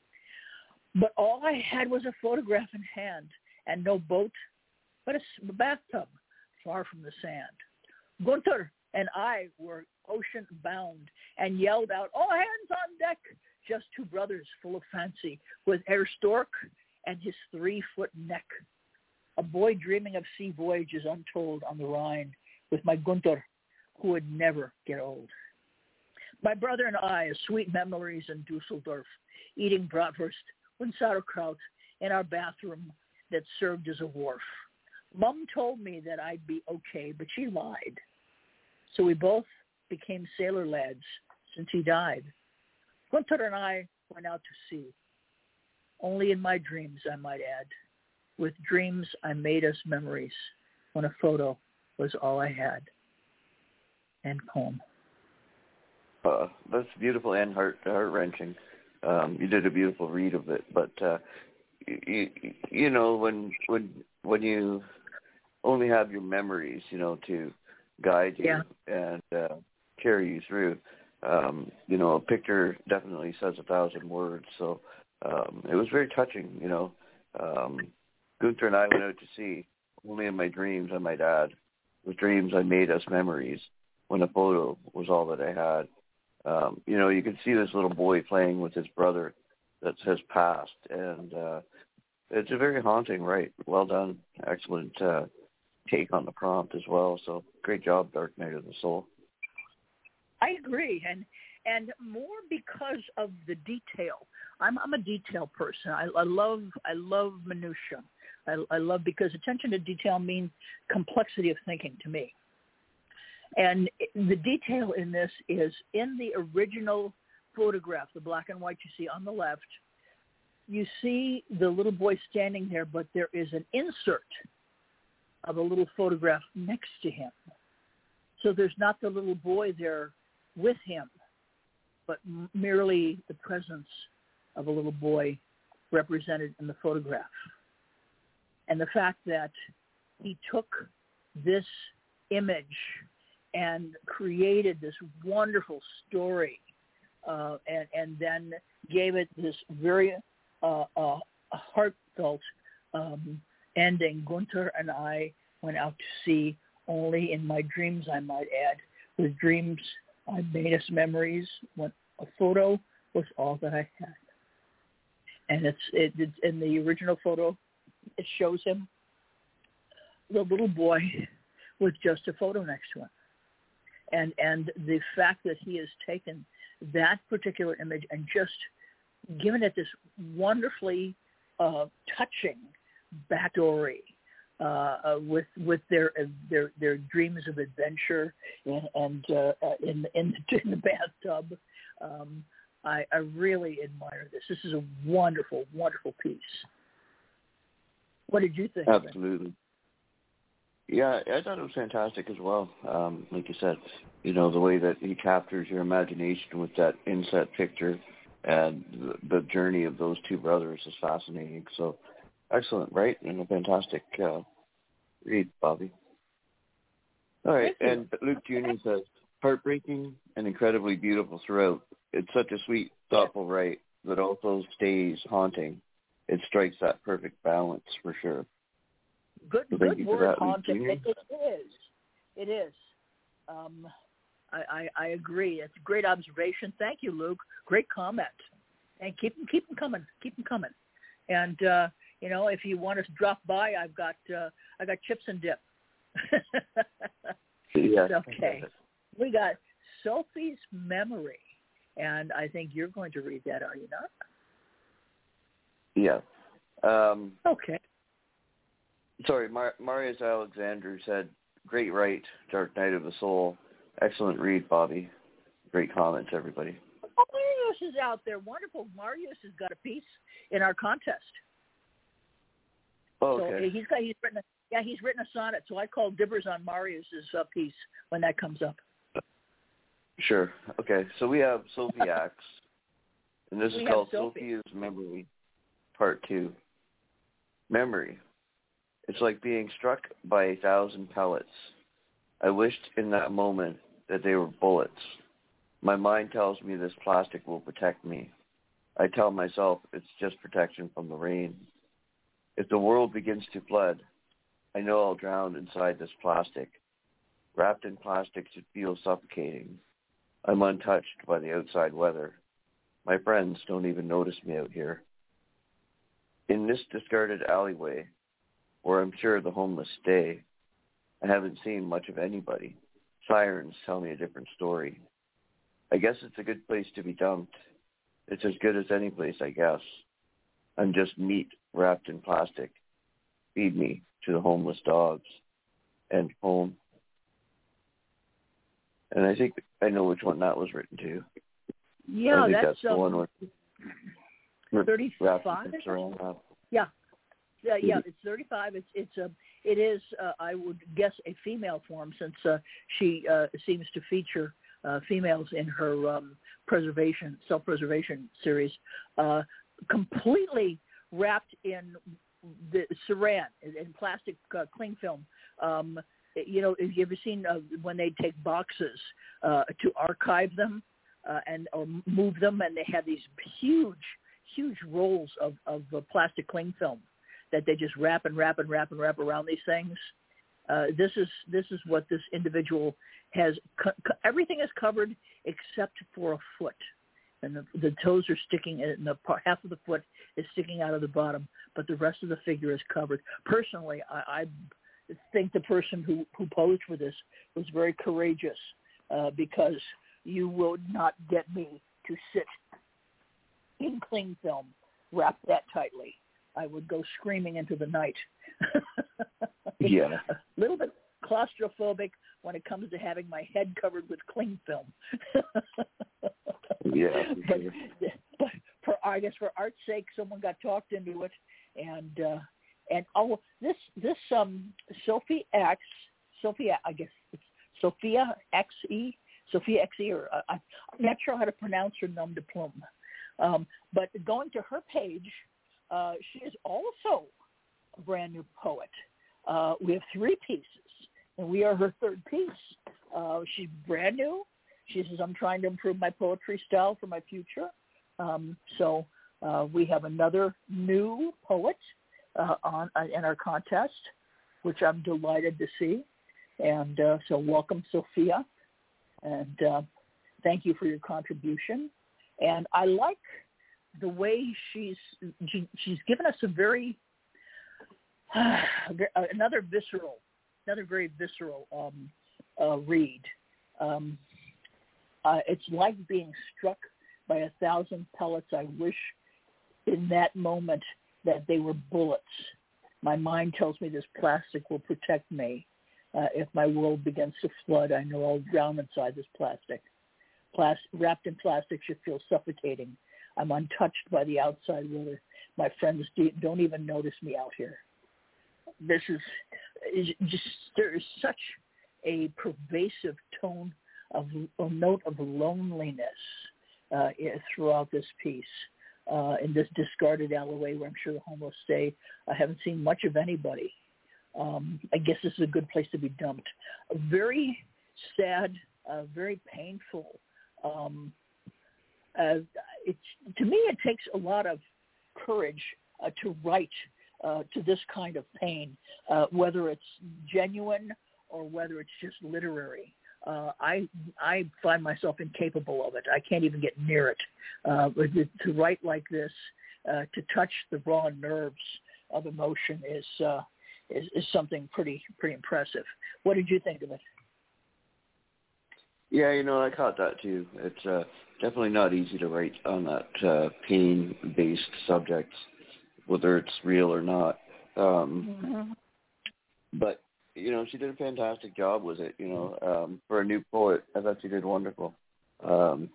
But all I had was a photograph in hand and no boat, but a bathtub far from the sand. Gunther and I were ocean bound and yelled out, all hands on deck, just two brothers full of fancy with Herr Stork and his three-foot neck. A boy dreaming of sea voyages untold on the Rhine with my Gunther, who would never get old. My brother and I, sweet memories in Dusseldorf, eating bratwurst and sauerkraut in our bathroom that served as a wharf. Mom told me that I'd be okay, but she lied. So we both became sailor lads since he died. Gunther and I went out to sea, only in my dreams, I might add. With dreams, I made us memories when a photo was all I had. End poem. Uh, that's beautiful and heart heart wrenching. Um, you did a beautiful read of it, but uh, you, you know when when when you only have your memories, you know, to guide you yeah. and uh, carry you through. Um, you know, a picture definitely says a thousand words. So um, it was very touching. You know, um, Gunther and I went out to sea. Only in my dreams, I might add. With dreams, I made us memories when a photo was all that I had. Um, you know, you could see this little boy playing with his brother that has passed, and uh, it's a very haunting, right? Well done. Excellent uh, take on the prompt as well. So great job, Dark Knight of the Soul. I agree, and and more because of the detail. I'm I'm a detail person. I, I love I love minutia. I, I love because attention to detail means complexity of thinking to me. And the detail in this is in the original photograph, the black and white you see on the left, you see the little boy standing there, but there is an insert of a little photograph next to him. So there's not the little boy there with him, but merely the presence of a little boy represented in the photograph. And the fact that he took this image and created this wonderful story uh, and, and then gave it this very uh, uh, heartfelt um, ending. Gunther and I went out to sea only in my dreams, I might add. With dreams, I made us memories when a photo was all that I had. And it's, it, it's in the original photo, it shows him, the little boy, with just a photo next to him. And and the fact that he has taken that particular image and just given it this wonderfully uh, touching backstory uh, uh, with with their uh, their their dreams of adventure and, and uh, in in the, in the bathtub, um, I, I really admire this. This is a wonderful, wonderful piece. What did you think? Absolutely. Yeah, I thought it was fantastic as well. Um, like you said, you know, the way that he captures your imagination with that inset picture and the, the journey of those two brothers is fascinating. So excellent, right? And a fantastic uh, read, Bobby. All right, and Luke Junior says, heartbreaking and incredibly beautiful throughout. It's such a sweet, thoughtful write that also stays haunting. It strikes that perfect balance for sure. Good, so good word, haunting. It, it is. It is. Um, I, I, I agree. It's a great observation. Thank you, Luke. Great comment. And keep them, keep them coming. Keep them coming. And uh, you know, if you want to drop by, I've got uh, I got chips and dip. Yes. Okay. We got Sophie's Memory, and I think you're going to read that, are you not? Yeah. Um, okay. Sorry, Mar- Marius Alexander said, "Great write, Dark Night of the Soul. Excellent read, Bobby." Great comments, everybody. Oh, Marius is out there. Wonderful. Marius has got a piece in our contest. Oh, okay. So he's got he's written a, yeah he's written a sonnet. So I call dibers on Marius's uh, piece when that comes up. Sure. Okay. So we have Sophie Axe, and this we is called Sophie. Sophie's Memory, Part Two. Memory. It's like being struck by a thousand pellets. I wished in that moment that they were bullets. My mind tells me this plastic will protect me. I tell myself it's just protection from the rain. If the world begins to flood, I know I'll drown inside this plastic. Wrapped in plastic, it feels suffocating. I'm untouched by the outside weather. My friends don't even notice me out here. In this discarded alleyway, where I'm sure the homeless stay, I haven't seen much of anybody. Sirens tell me a different story. I guess it's a good place to be dumped. It's as good as any place, I guess. I'm just meat wrapped in plastic. Feed me to the homeless dogs. And home. And I think I know which one that was written to. Yeah, I think that's, that's the um, one with thirty-five. Yeah. Yeah, yeah, it's thirty-five. It's it's a it is uh, I would guess a female form since uh, she uh, seems to feature uh, females in her um, preservation self-preservation series, uh, completely wrapped in the saran in plastic uh, cling film. Um, you know, have you ever seen uh, when they take boxes uh, to archive them uh, and or move them, and they have these huge, huge rolls of of uh, plastic cling film that they just wrap and wrap and wrap and wrap around these things. Uh, this is this is what this individual has. Co- co- everything is covered except for a foot, and the, the toes are sticking, and the part, half of the foot is sticking out of the bottom, but the rest of the figure is covered. Personally, I, I think the person who, who posed for this was very courageous uh, because you will not get me to sit in cling film wrapped that tightly. I would go screaming into the night. Yeah. A little bit claustrophobic when it comes to having my head covered with cling film. Yeah. But, but for I guess for art's sake, someone got talked into it, and uh, and oh, this this um Sophie X, Sophia, I guess it's Sophia X E, Sophia X E, or uh, I'm not sure how to pronounce her nom de plume. Um, but going to her page. Uh, she is also a brand new poet. Uh, we have three pieces, and we are her third piece. Uh, she's brand new. She says, I'm trying to improve my poetry style for my future. Um, so uh, we have another new poet uh, on uh, in our contest, which I'm delighted to see. And uh, so welcome, Sophia. And uh, thank you for your contribution. And I like the way she's she, she's given us a very uh, another visceral, another very visceral um, uh, read. Um, uh, it's like being struck by a thousand pellets. I wish in that moment that they were bullets. My mind tells me this plastic will protect me. Uh, if my world begins to flood, I know I'll drown inside this plastic. Plas- wrapped in plastic should feel suffocating. I'm untouched by the outside weather. My friends don't even notice me out here. This is, is just, there is such a pervasive tone of a note of loneliness uh, throughout this piece. Uh, in this discarded alleyway where I'm sure the homeless stay, I haven't seen much of anybody. Um, I guess this is a good place to be dumped. A very sad, uh, very painful. Um, uh, it's, to me, it takes a lot of courage uh, to write uh, to this kind of pain, uh, whether it's genuine or whether it's just literary. Uh, I I find myself incapable of it. I can't even get near it. Uh, but to, to write like this, uh, to touch the raw nerves of emotion is, uh, is is something pretty pretty impressive. What did you think of it? Yeah, you know, I caught that too. It's uh, definitely not easy to write on that uh, pain-based subject, whether it's real or not. Um, Mm-hmm. But, you know, she did a fantastic job with it, you know. Um, for a new poet, I thought she did wonderful. Um,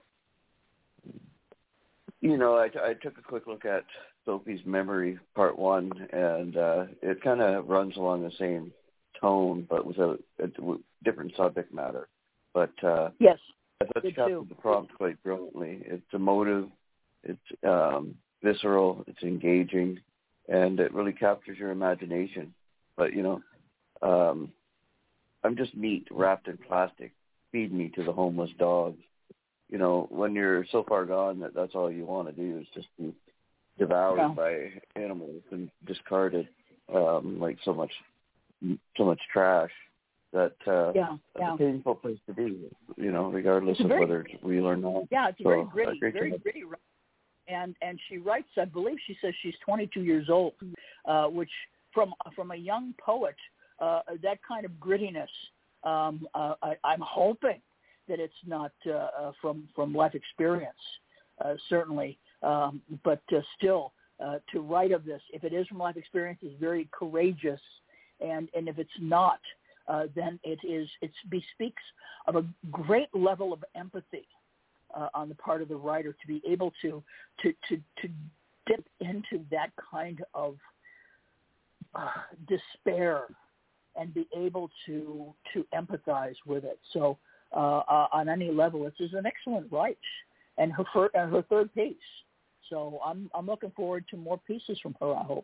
you know, I, I took a quick look at Sophie's Memory, Part one, and uh, it kind of runs along the same tone, but with a, a different subject matter. But uh, Yes, I thought she did captured too. the prompt quite brilliantly. It's emotive, it's um, visceral, it's engaging, and it really captures your imagination. But, you know, um, I'm just meat wrapped in plastic. Feed me to the homeless dogs. You know, when you're so far gone that that's all you want to do is just be devoured Yeah. by animals and discarded um, like so much, so much trash. That uh, Yeah, that's yeah. a painful place to be, you know, regardless It's a of very- whether it's real or not. Yeah, it's So, very uh, gritty, great very job. gritty. And and she writes, I believe she says she's twenty-two years old, uh, which from from a young poet, uh, that kind of grittiness, um, uh, I, I'm hoping that it's not uh, uh, from from life experience, uh, certainly, um, but uh, still uh, to write of this, if it is from life experience, is very courageous, and and if it's not, uh, then it is it bespeaks of a great level of empathy uh, on the part of the writer to be able to to to, to dip into that kind of uh, despair and be able to to empathize with it. So uh, uh, on any level, this is an excellent write, and her fir- uh, her third piece. So I'm I'm looking forward to more pieces from her, I hope.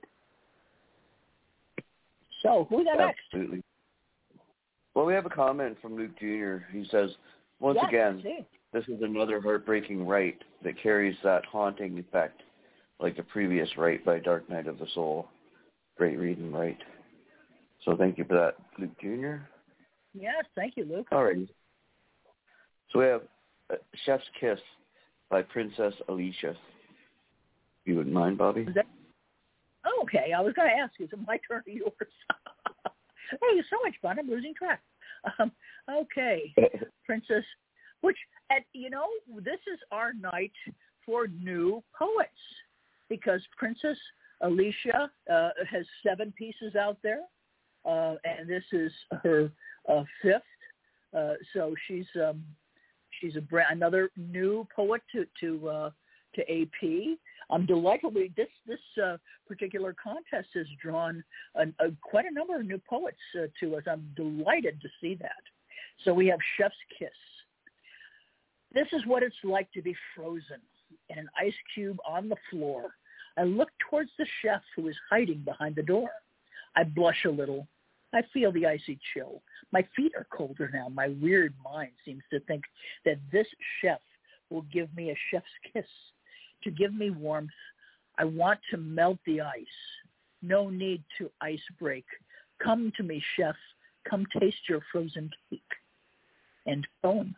So who we got next? Absolutely. Well, we have a comment from Luke Junior He says, once Yes, again, see. this is another heartbreaking write that carries that haunting effect like the previous write by Dark Night of the Soul. Great reading, right? So thank you for that, Luke Junior Yes, thank you, Luke. All right. So we have uh, Chef's Kiss by Princess Alicia. You wouldn't mind, Bobby? Is that, oh, okay, I was going to ask you, is it my turn or yours? Hey, it's so much fun. I'm losing track. Um, okay, Princess, which, at, you know, this is our night for new poets because Princess Alicia uh, has seven pieces out there, uh, and this is her uh, fifth. Uh, so she's um, she's a brand, another new poet to to uh, to A P. I'm delighted. We, this this uh, particular contest has drawn a, a, quite a number of new poets uh, to us. I'm delighted to see that. So we have Chef's Kiss. This is what it's like to be frozen in an ice cube on the floor. I look towards the chef who is hiding behind the door. I blush a little. I feel the icy chill. My feet are colder now. My weird mind seems to think that this chef will give me a chef's kiss. To give me warmth, I want to melt the ice. No need to ice break. Come to me, chef. Come taste your frozen cake. And poem.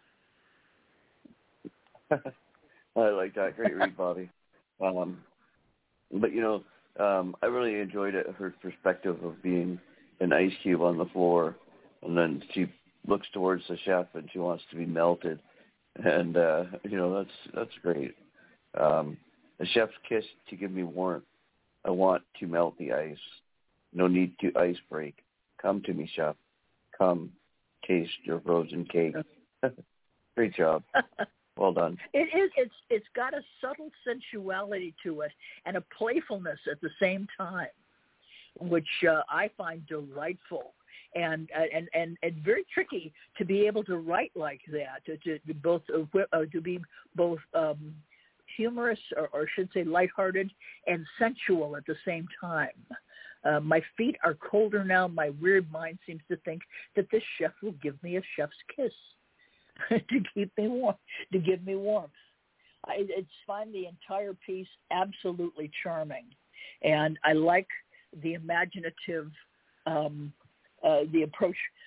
I like that. Great read, Bobby. Um, but, you know, um, I really enjoyed it, her perspective of being an ice cube on the floor, and then she looks towards the chef and she wants to be melted. And, uh, you know, that's that's great. Um, a chef's kiss to give me warmth. I want to melt the ice. No need to ice break. Come to me, chef. Come taste your frozen cake. Great job. Well done. It is. It's. It's got a subtle sensuality to it and a playfulness at the same time, which uh, I find delightful and uh, and and and very tricky to be able to write like that. To, to both uh, to be both um, humorous or, or I should say lighthearted and sensual at the same time. Uh, my feet are colder now. My weird mind seems to think that this chef will give me a chef's kiss. to keep me warm, to give me warmth. I it's find the entire piece absolutely charming, and I like the imaginative, um, uh, the approach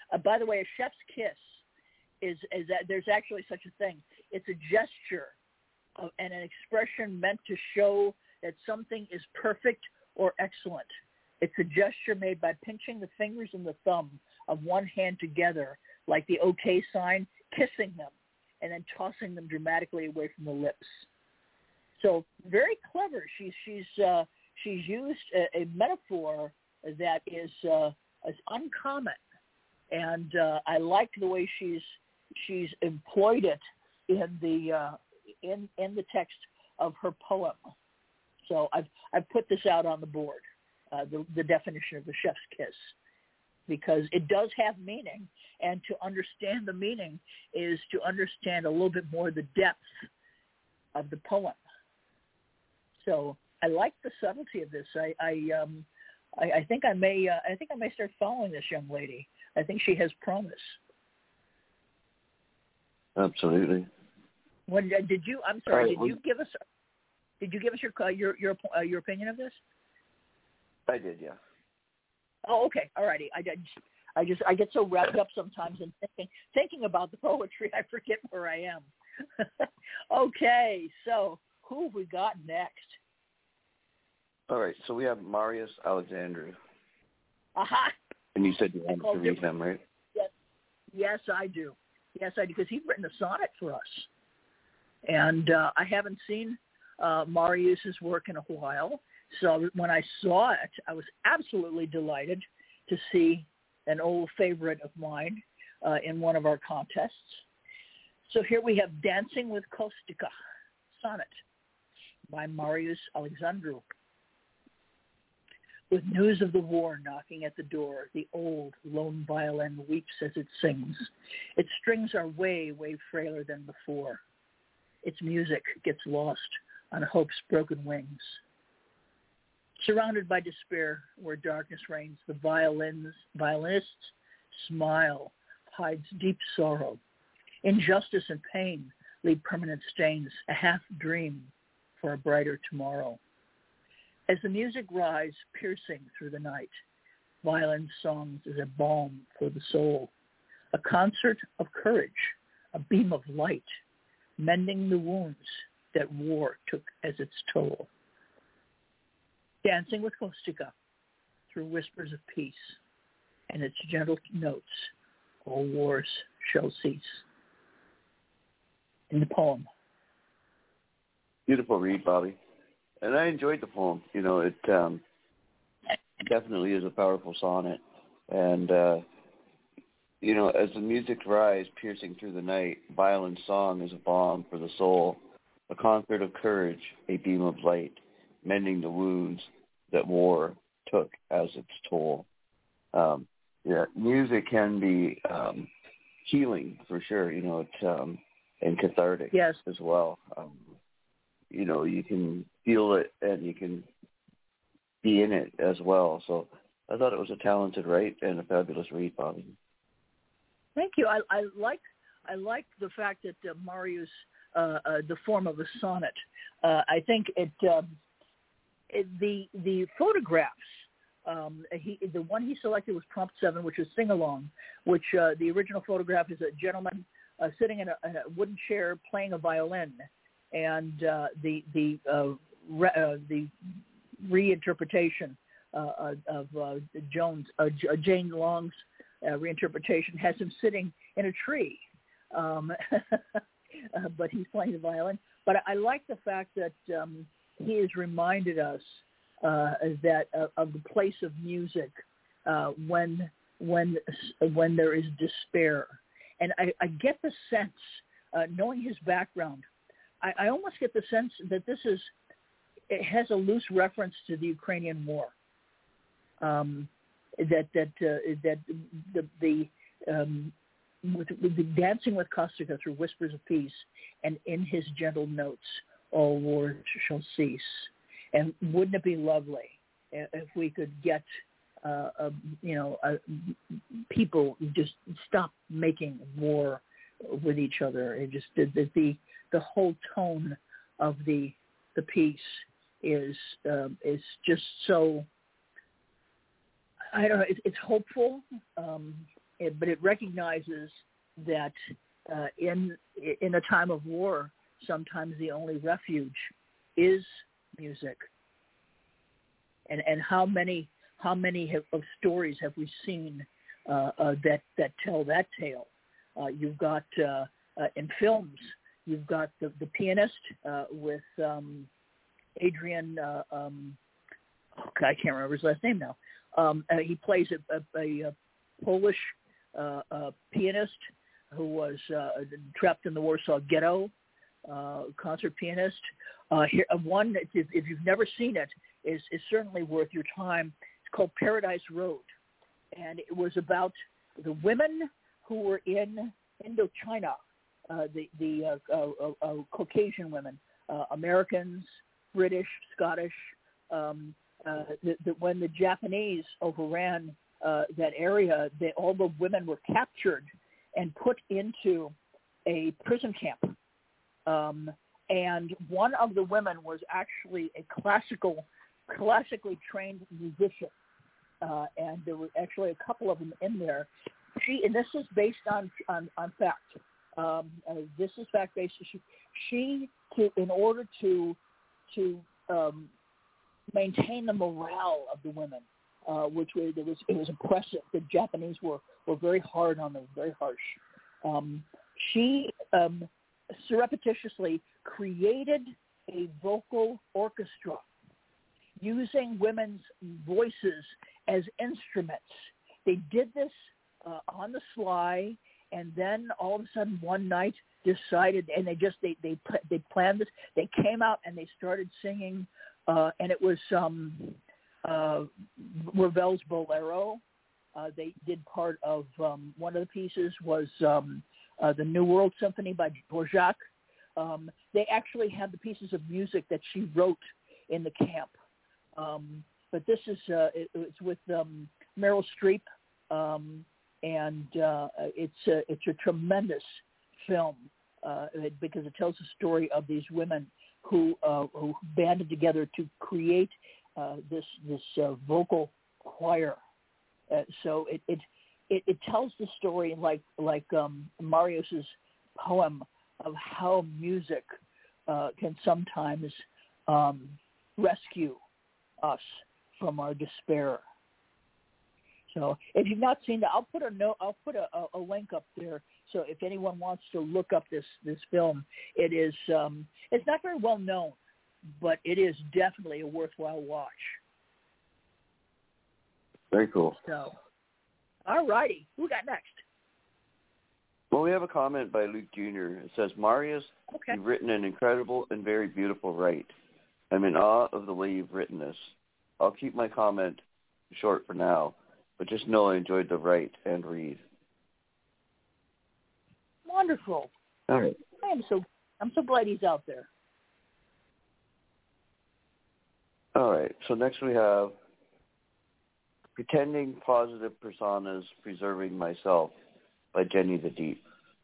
Uh, by the way, a chef's kiss is is that there's actually such a thing. It's a gesture of, and an expression meant to show that something is perfect or excellent. It's a gesture made by pinching the fingers and the thumb of one hand together, like the OK sign, kissing them, and then tossing them dramatically away from the lips. So very clever. She's she's uh, she's used a, a metaphor that is uh, is uncommon, and uh, I like the way she's she's employed it in the uh, in in the text of her poem. So I've I've put this out on the board, uh, the the definition of the chef's kiss, because it does have meaning, and to understand the meaning is to understand a little bit more the depth of the poem. So I like the subtlety of this. I I, um, I, I think I may uh, I think I may start following this young lady. I think she has promise. Absolutely. When uh, did you? I'm sorry. Right, did well, you give us? Did you give us your uh, your your uh, your opinion of this? I did, yeah. Oh, okay. All righty. I did. I just I get so wrapped up sometimes in thinking thinking about the poetry, I forget where I am. Okay, so who have we got next? All right, so we have Marius Alexandru. Aha! And you said you wanted to read him, right? Yes, yes, I do. Yes, I do, because he's written a sonnet for us. And uh, I haven't seen uh, Marius's work in a while. So when I saw it, I was absolutely delighted to see an old favorite of mine uh, in one of our contests. So here we have Dancing with Kostka, sonnet by Marius Alexandru. With news of the war knocking at the door, the old lone violin weeps as it sings. Its strings are way, way frailer than before. Its music gets lost on hope's broken wings. Surrounded by despair, where darkness reigns, the violins, violinist's smile hides deep sorrow. Injustice and pain leave permanent stains, a half dream for a brighter tomorrow. As the music rises, piercing through the night, violin songs is a balm for the soul, a concert of courage, a beam of light, mending the wounds that war took as its toll. Dancing with Kostka through whispers of peace, and its gentle notes, all wars shall cease. In the poem. Beautiful read, Bobby. And I enjoyed the poem. You know, it um, definitely is a powerful sonnet. And, uh, you know, as the music rises, piercing through the night, violin song is a balm for the soul, a concert of courage, a beam of light, mending the wounds that war took as its toll. Um, yeah, music can be um, healing for sure, you know, it, um, and cathartic yes. as well. Um, you know, you can feel it and you can be in it as well. So I thought it was a talented write and a fabulous read, Bobby. Thank you. I, I like I like the fact that uh, Marius, uh, uh, the form of a sonnet. Uh, I think it, um, it the the photographs. Um, he the one he selected was prompt seven, which is sing along. Which uh, the original photograph is a gentleman uh, sitting in a, in a wooden chair playing a violin. And uh, the the uh, re, uh, the reinterpretation uh, of uh, Jones uh, Jane Long's uh, reinterpretation has him sitting in a tree, um, uh, but he's playing the violin. But I like the fact that um, he has reminded us uh, that uh, of the place of music uh, when when when there is despair, and I, I get the sense, uh, knowing his background. I, I almost get the sense that this is, it has a loose reference to the Ukrainian war. Um, that that uh, that the the um, with, with the dancing with Kostka through whispers of peace, and in his gentle notes, all wars shall cease. And wouldn't it be lovely if we could get uh, a, you know a, people just stop making war with each other? It just the the the whole tone of the the piece is um, is just so, I don't know, it's, it's hopeful. Um, it, but it recognizes that uh, in in a time of war, sometimes the only refuge is music. And and how many how many have, of stories have we seen uh, uh, that that tell that tale? Uh, you've got uh, uh, in films, you've got the the pianist uh, with um, Adrian. Uh, um, oh God, I can't remember his last name now. Um, uh, he plays a, a, a Polish uh, uh, pianist who was uh, trapped in the Warsaw Ghetto. Uh, concert pianist. Uh, here, uh, one, if, if you've never seen it, is is certainly worth your time. It's called Paradise Road, and it was about the women who were in Indochina, uh, the the uh, uh, uh, Caucasian women, uh, Americans, British, Scottish. Um, uh, that, that when the Japanese overran uh, that area, they, all the women were captured and put into a prison camp. Um, and one of the women was actually a classical, classically trained musician, uh, and there were actually a couple of them in there. She, and this is based on on, on fact. Um, uh, this is fact based. She, she to in order to to um, maintain the morale of the women, uh, which was it was it was oppressive. The Japanese were were very hard on them, very harsh. Um, she um, surreptitiously created a vocal orchestra using women's voices as instruments. They did this uh, on the sly, and then all of a sudden one night decided, and they just they they they planned this. They came out and they started singing, uh, and it was um, uh, Ravel's Bolero. Uh, they did part of um, one of the pieces was um, uh, the New World Symphony by Dvorak. Um, they actually had the pieces of music that she wrote in the camp. Um, but this is uh, it, it's with um, Meryl Streep, um, and uh, it's a, it's a tremendous film uh, because it tells the story of these women who uh, who banded together to create uh, this this uh, vocal choir. Uh, so it, it it it tells the story like like um, Marius's poem of how music uh, can sometimes um, rescue us from our despair. So if you've not seen that, I'll put a note. I'll put a, a, a link up there. So if anyone wants to look up this this film, it is um, it's not very well known, but it is definitely a worthwhile watch. Very cool. So, all righty, who got next? Well, we have a comment by Luke Junior It says, Marius, okay. You've written an incredible and very beautiful write. I'm in awe of the way you've written this. I'll keep my comment short for now, but just know I enjoyed the write and read. Wonderful. All right. I am so I'm so glad he's out there. All right. So next we have Pretending Positive Personas, Preserving Myself by Jenny the Deep.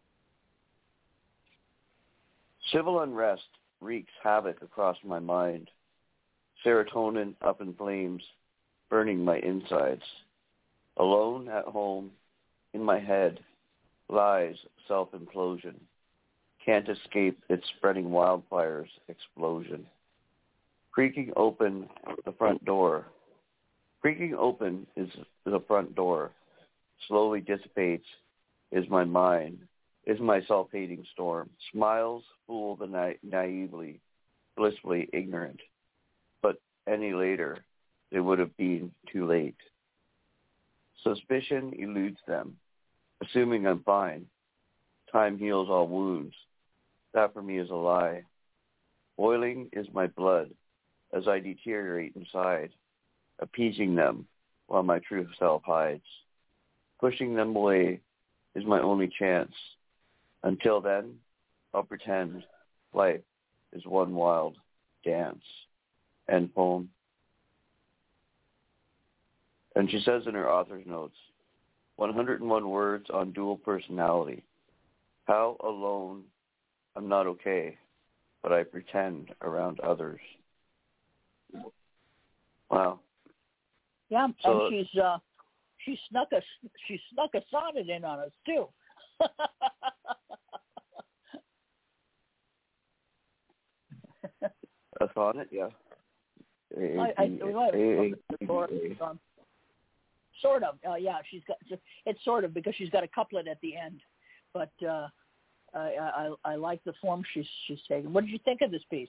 Civil unrest wreaks havoc across my mind. Serotonin up in flames, burning my insides. Alone at home, in my head, lies self-implosion. Can't escape its spreading wildfires explosion. Creaking open the front door. Creaking open is the front door. Slowly dissipates is my mind, is my self-hating storm. Smiles fool the na- naively, blissfully ignorant. But any later, it would have been too late. Suspicion eludes them, assuming I'm fine. Time heals all wounds. That for me is a lie. Boiling is my blood as I deteriorate inside, appeasing them while my true self hides. Pushing them away is my only chance. Until then, I'll pretend life is one wild dance. End poem. And she says in her author's notes, one hundred one words on dual personality. How alone I'm not okay, but I pretend around others. Wow. Yeah, So, and she's uh, she snuck a she snuck a sonnet in on us too. A sonnet, yeah. I, I, I, um, sort of, uh, yeah. She's got it's sort of because she's got a couplet at the end, but uh, I, I I like the form she's she's taken. What did you think of this piece?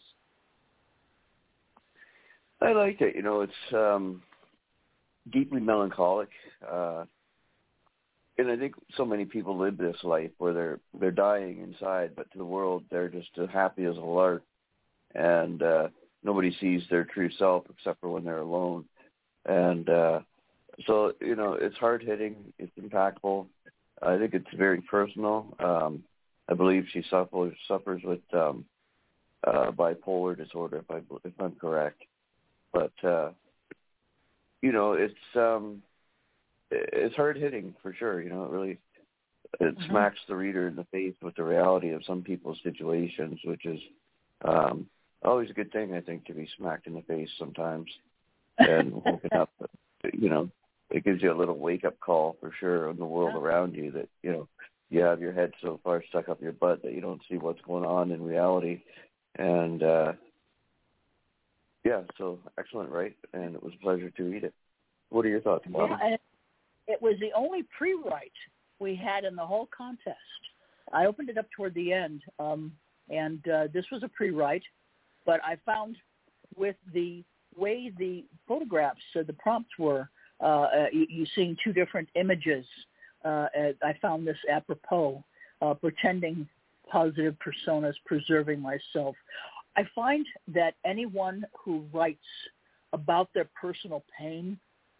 I liked it. You know, it's um, deeply melancholic, uh, and I think so many people live this life where they're they're dying inside, but to the world they're just as happy as a lark, and uh, nobody sees their true self except for when they're alone. And uh, so, you know, it's hard hitting, it's impactful. I think it's very personal. Um, I believe she suffers suffers with um, uh, bipolar disorder, if I if I'm correct. But uh, you know, it's um, it's hard hitting for sure. You know, it really it mm-hmm. smacks the reader in the face with the reality of some people's situations, which is um, always a good thing, I think, to be smacked in the face sometimes and woken up. You know, it gives you a little wake-up call for sure on the world yeah. around you that, you know, you have your head so far stuck up your butt that you don't see what's going on in reality. And, uh, yeah, so excellent, right? And it was a pleasure to read it. What are your thoughts, Bob? Yeah, and it was the only pre-write we had in the whole contest. I opened it up toward the end, um, and uh, this was a pre-write, but I found with the way the photographs, uh, the prompts were, uh, uh, you, you seeing two different images. Uh, I found this apropos, uh, pretending positive personas, preserving myself. I find that anyone who writes about their personal pain,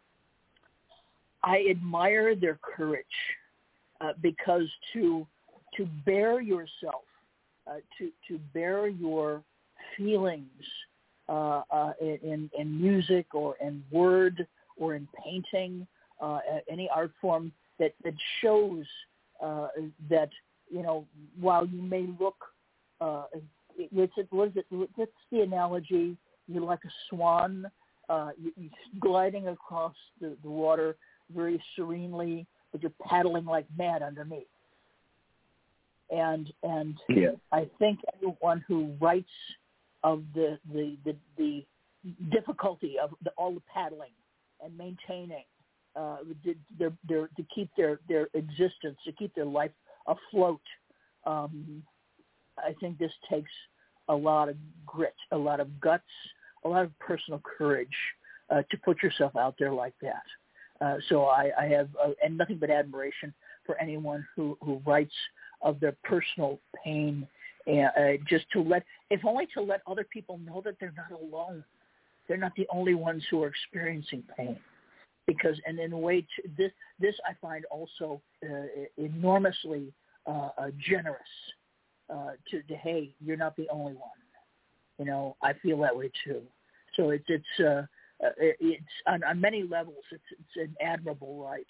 I admire their courage uh, because to to bear yourself, uh, to to bear your feelings uh, uh, in in music or in word or in painting, uh, any art form that that shows uh, that, you know, while you may look, uh, it's what is it? What's the analogy? You're like a swan, uh, you, you're gliding across the, the water very serenely, but you're paddling like mad underneath. And and yeah. I think anyone who writes of the the the, the difficulty of the, all the paddling and maintaining, uh, their, their, to keep their, their existence, to keep their life afloat, um, I think this takes a lot of grit, a lot of guts, a lot of personal courage uh, to put yourself out there like that. Uh, so I, I have uh, and nothing but admiration for anyone who, who writes of their personal pain, and uh, just to let, if only to let other people know that they're not alone. They're not the only ones who are experiencing pain. Because, and in a way, to, this this I find also uh, enormously uh, uh, generous uh, to, to, hey, you're not the only one. You know, I feel that way too. So it's it's uh, it's on, on many levels. It's it's an admirable write.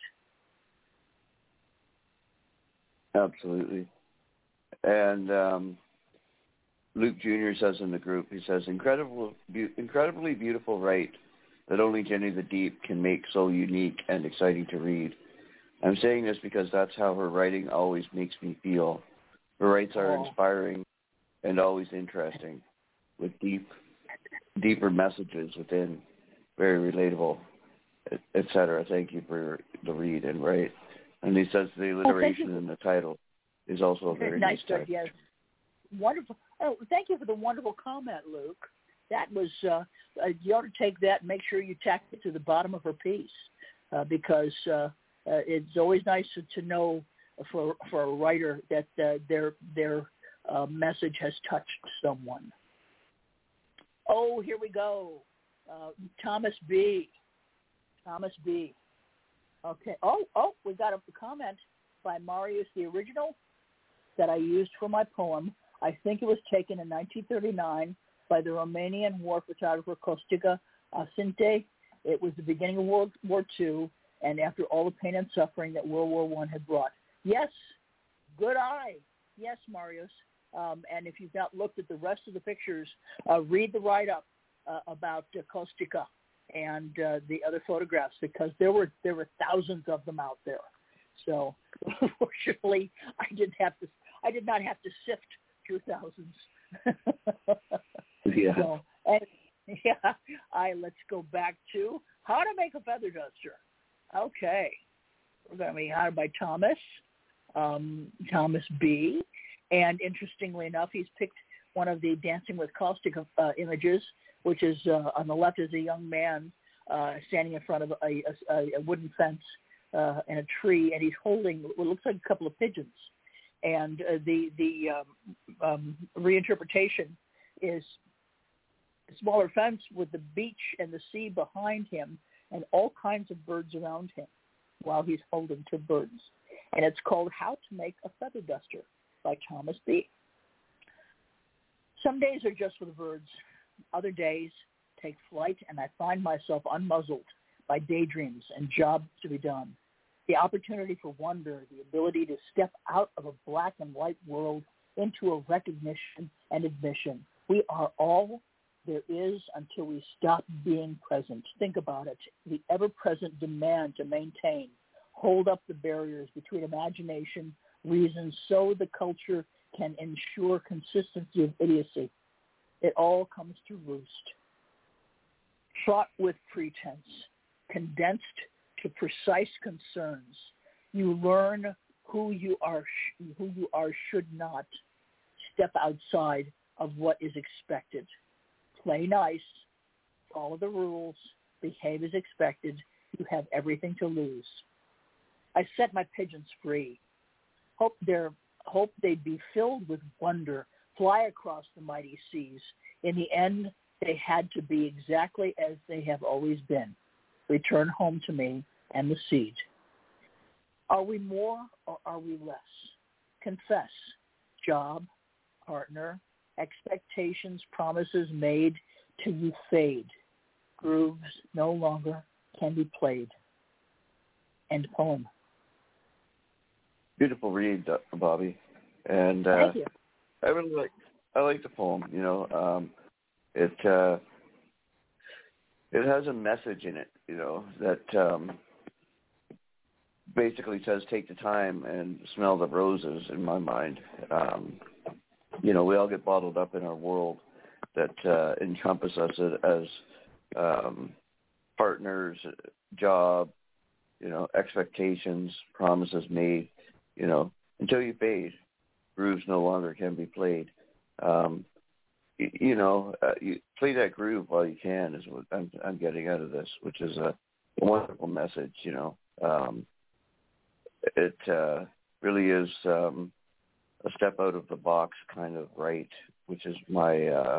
Absolutely. And um, Luke Junior says in the group, he says, incredible, be- incredibly beautiful write that only Jenny the Deep can make so unique and exciting to read. I'm saying this because that's how her writing always makes me feel. Her writes are oh. inspiring and always interesting, with deep, deeper messages within, very relatable, et cetera. Thank you for the read and write. And he says the alliteration oh, in the title is also a very nice, nice touch. Yes. Wonderful. Oh, thank you for the wonderful comment, Luke. That was, uh, uh, you ought to take that and make sure you tack it to the bottom of her piece, uh, because uh, uh, it's always nice to, to know for for a writer that uh, their their uh, message has touched someone. Oh, here we go. Uh, Thomas B. Thomas B. Okay. Oh, oh, we got a comment by Marius, the original that I used for my poem. I think it was taken in nineteen thirty-nine by the Romanian war photographer Costica Asinte. It was the beginning of World War Two, and after all the pain and suffering that World War One had brought. Yes, good eye. Yes, Marius. Um, and if you've not looked at the rest of the pictures, uh, read the write-up uh, about uh, Costica. and uh, the other photographs, because there were there were thousands of them out there. So fortunately, I didn't have to. I did not have to sift through thousands. Yeah. So, and, yeah. I let's go back to how to make a feather duster. Okay, we're going to be hired by Thomas, um, Thomas B. And interestingly enough, he's picked one of the Dancing with Caustic uh, images, which is uh, on the left is a young man uh, standing in front of a, a, a wooden fence uh, and a tree, and he's holding what looks like a couple of pigeons. And uh, the the um, um, reinterpretation is a smaller fence with the beach and the sea behind him and all kinds of birds around him while he's holding two birds. And it's called How to Make a Feather Duster by Thomas B. Some days are just for the birds. Other days take flight, and I find myself unmuzzled by daydreams and jobs to be done. The opportunity for wonder, the ability to step out of a black and white world into a recognition and admission. We are all there is until we stop being present. Think about it. The ever-present demand to maintain, hold up the barriers between imagination, reason, so the culture can ensure consistency of idiocy. It all comes to roost. Fraught with pretense, condensed to precise concerns, you learn who you are, who you are should not step outside of what is expected. Play nice, follow the rules, behave as expected. You have everything to lose. I set my pigeons free. Hope they're hope they'd be filled with wonder, fly across the mighty seas. In the end, they had to be exactly as they have always been. Return home to me and the seed. Are we more or are we less? Confess. Job, partner, expectations, promises made till you fade. Grooves no longer can be played. End poem. Beautiful read, Bobby. And uh, Thank you. I really like I like the poem. You know, um, it uh, it has a message in it. You know that um, basically says take the time and smell the roses. In my mind, um, you know, we all get bottled up in our world that uh, encompass us as um, partners, job, you know, expectations, promises made. You know, until you fade, grooves no longer can be played. Um, you, you know, uh, you play that groove while you can is what I'm, I'm getting out of this, which is a, a wonderful message. You know, um, it uh, really is um, a step out of the box kind of right, which is my uh,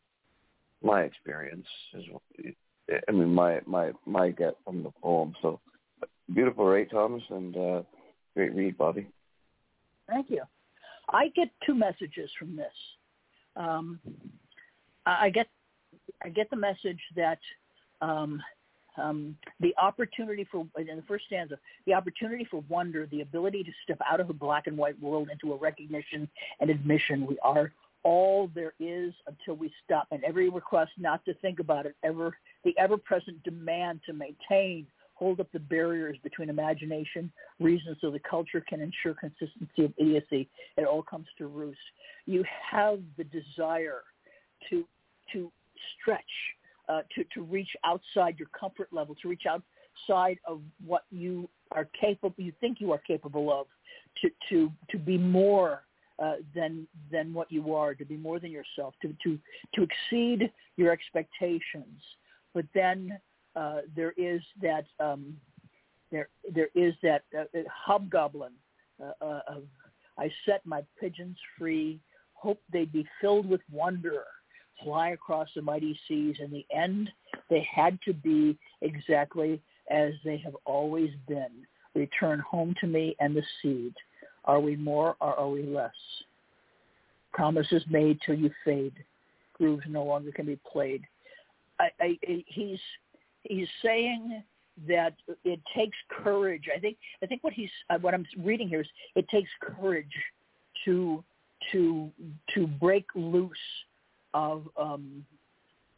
my experience. Is, I mean, my my my get from the poem. So beautiful, right, Thomas, and. Uh, Great read, Bobby. Thank you. I get two messages from this. Um, I get I get the message that um, um, the opportunity for, in the first stanza, the opportunity for wonder, the ability to step out of a black and white world into a recognition and admission. We are all there is until we stop. And every request not to think about it, ever the ever-present demand to maintain, hold up the barriers between imagination, reason, so the culture can ensure consistency of idiocy. It all comes to roost. You have the desire to to stretch, uh, to, to reach outside your comfort level, to reach outside of what you are capable, you think you are capable of, to to, to be more uh, than than what you are, to be more than yourself, to to, to exceed your expectations. But then Uh, there is that um, there there is that uh, hobgoblin uh, uh, of I set my pigeons free, hope they'd be filled with wonder, fly across the mighty seas. In the end, they had to be exactly as they have always been. Return home to me and the seed. Are we more or are we less? Promises made till you fade. Grooves no longer can be played. I, I, I, he's He's saying that it takes courage. I think. I think what he's uh, what I'm reading here is it takes courage to to to break loose of um,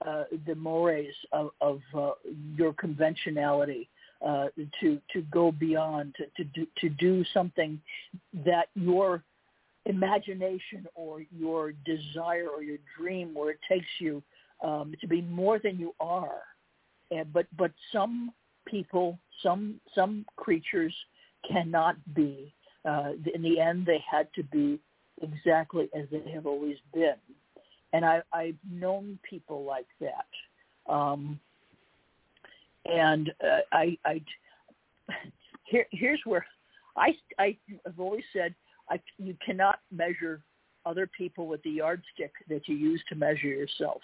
uh, the mores of, of uh, your conventionality, uh, to to go beyond, to to do, to do something that your imagination or your desire or your dream, where it takes you um, to be more than you are. And, but but some people, some some creatures cannot be. Uh, in the end, they had to be exactly as they have always been. And I, I've known people like that. Um, and uh, I, I here, here's where I, I have always said, I, you cannot measure other people with the yardstick that you use to measure yourself.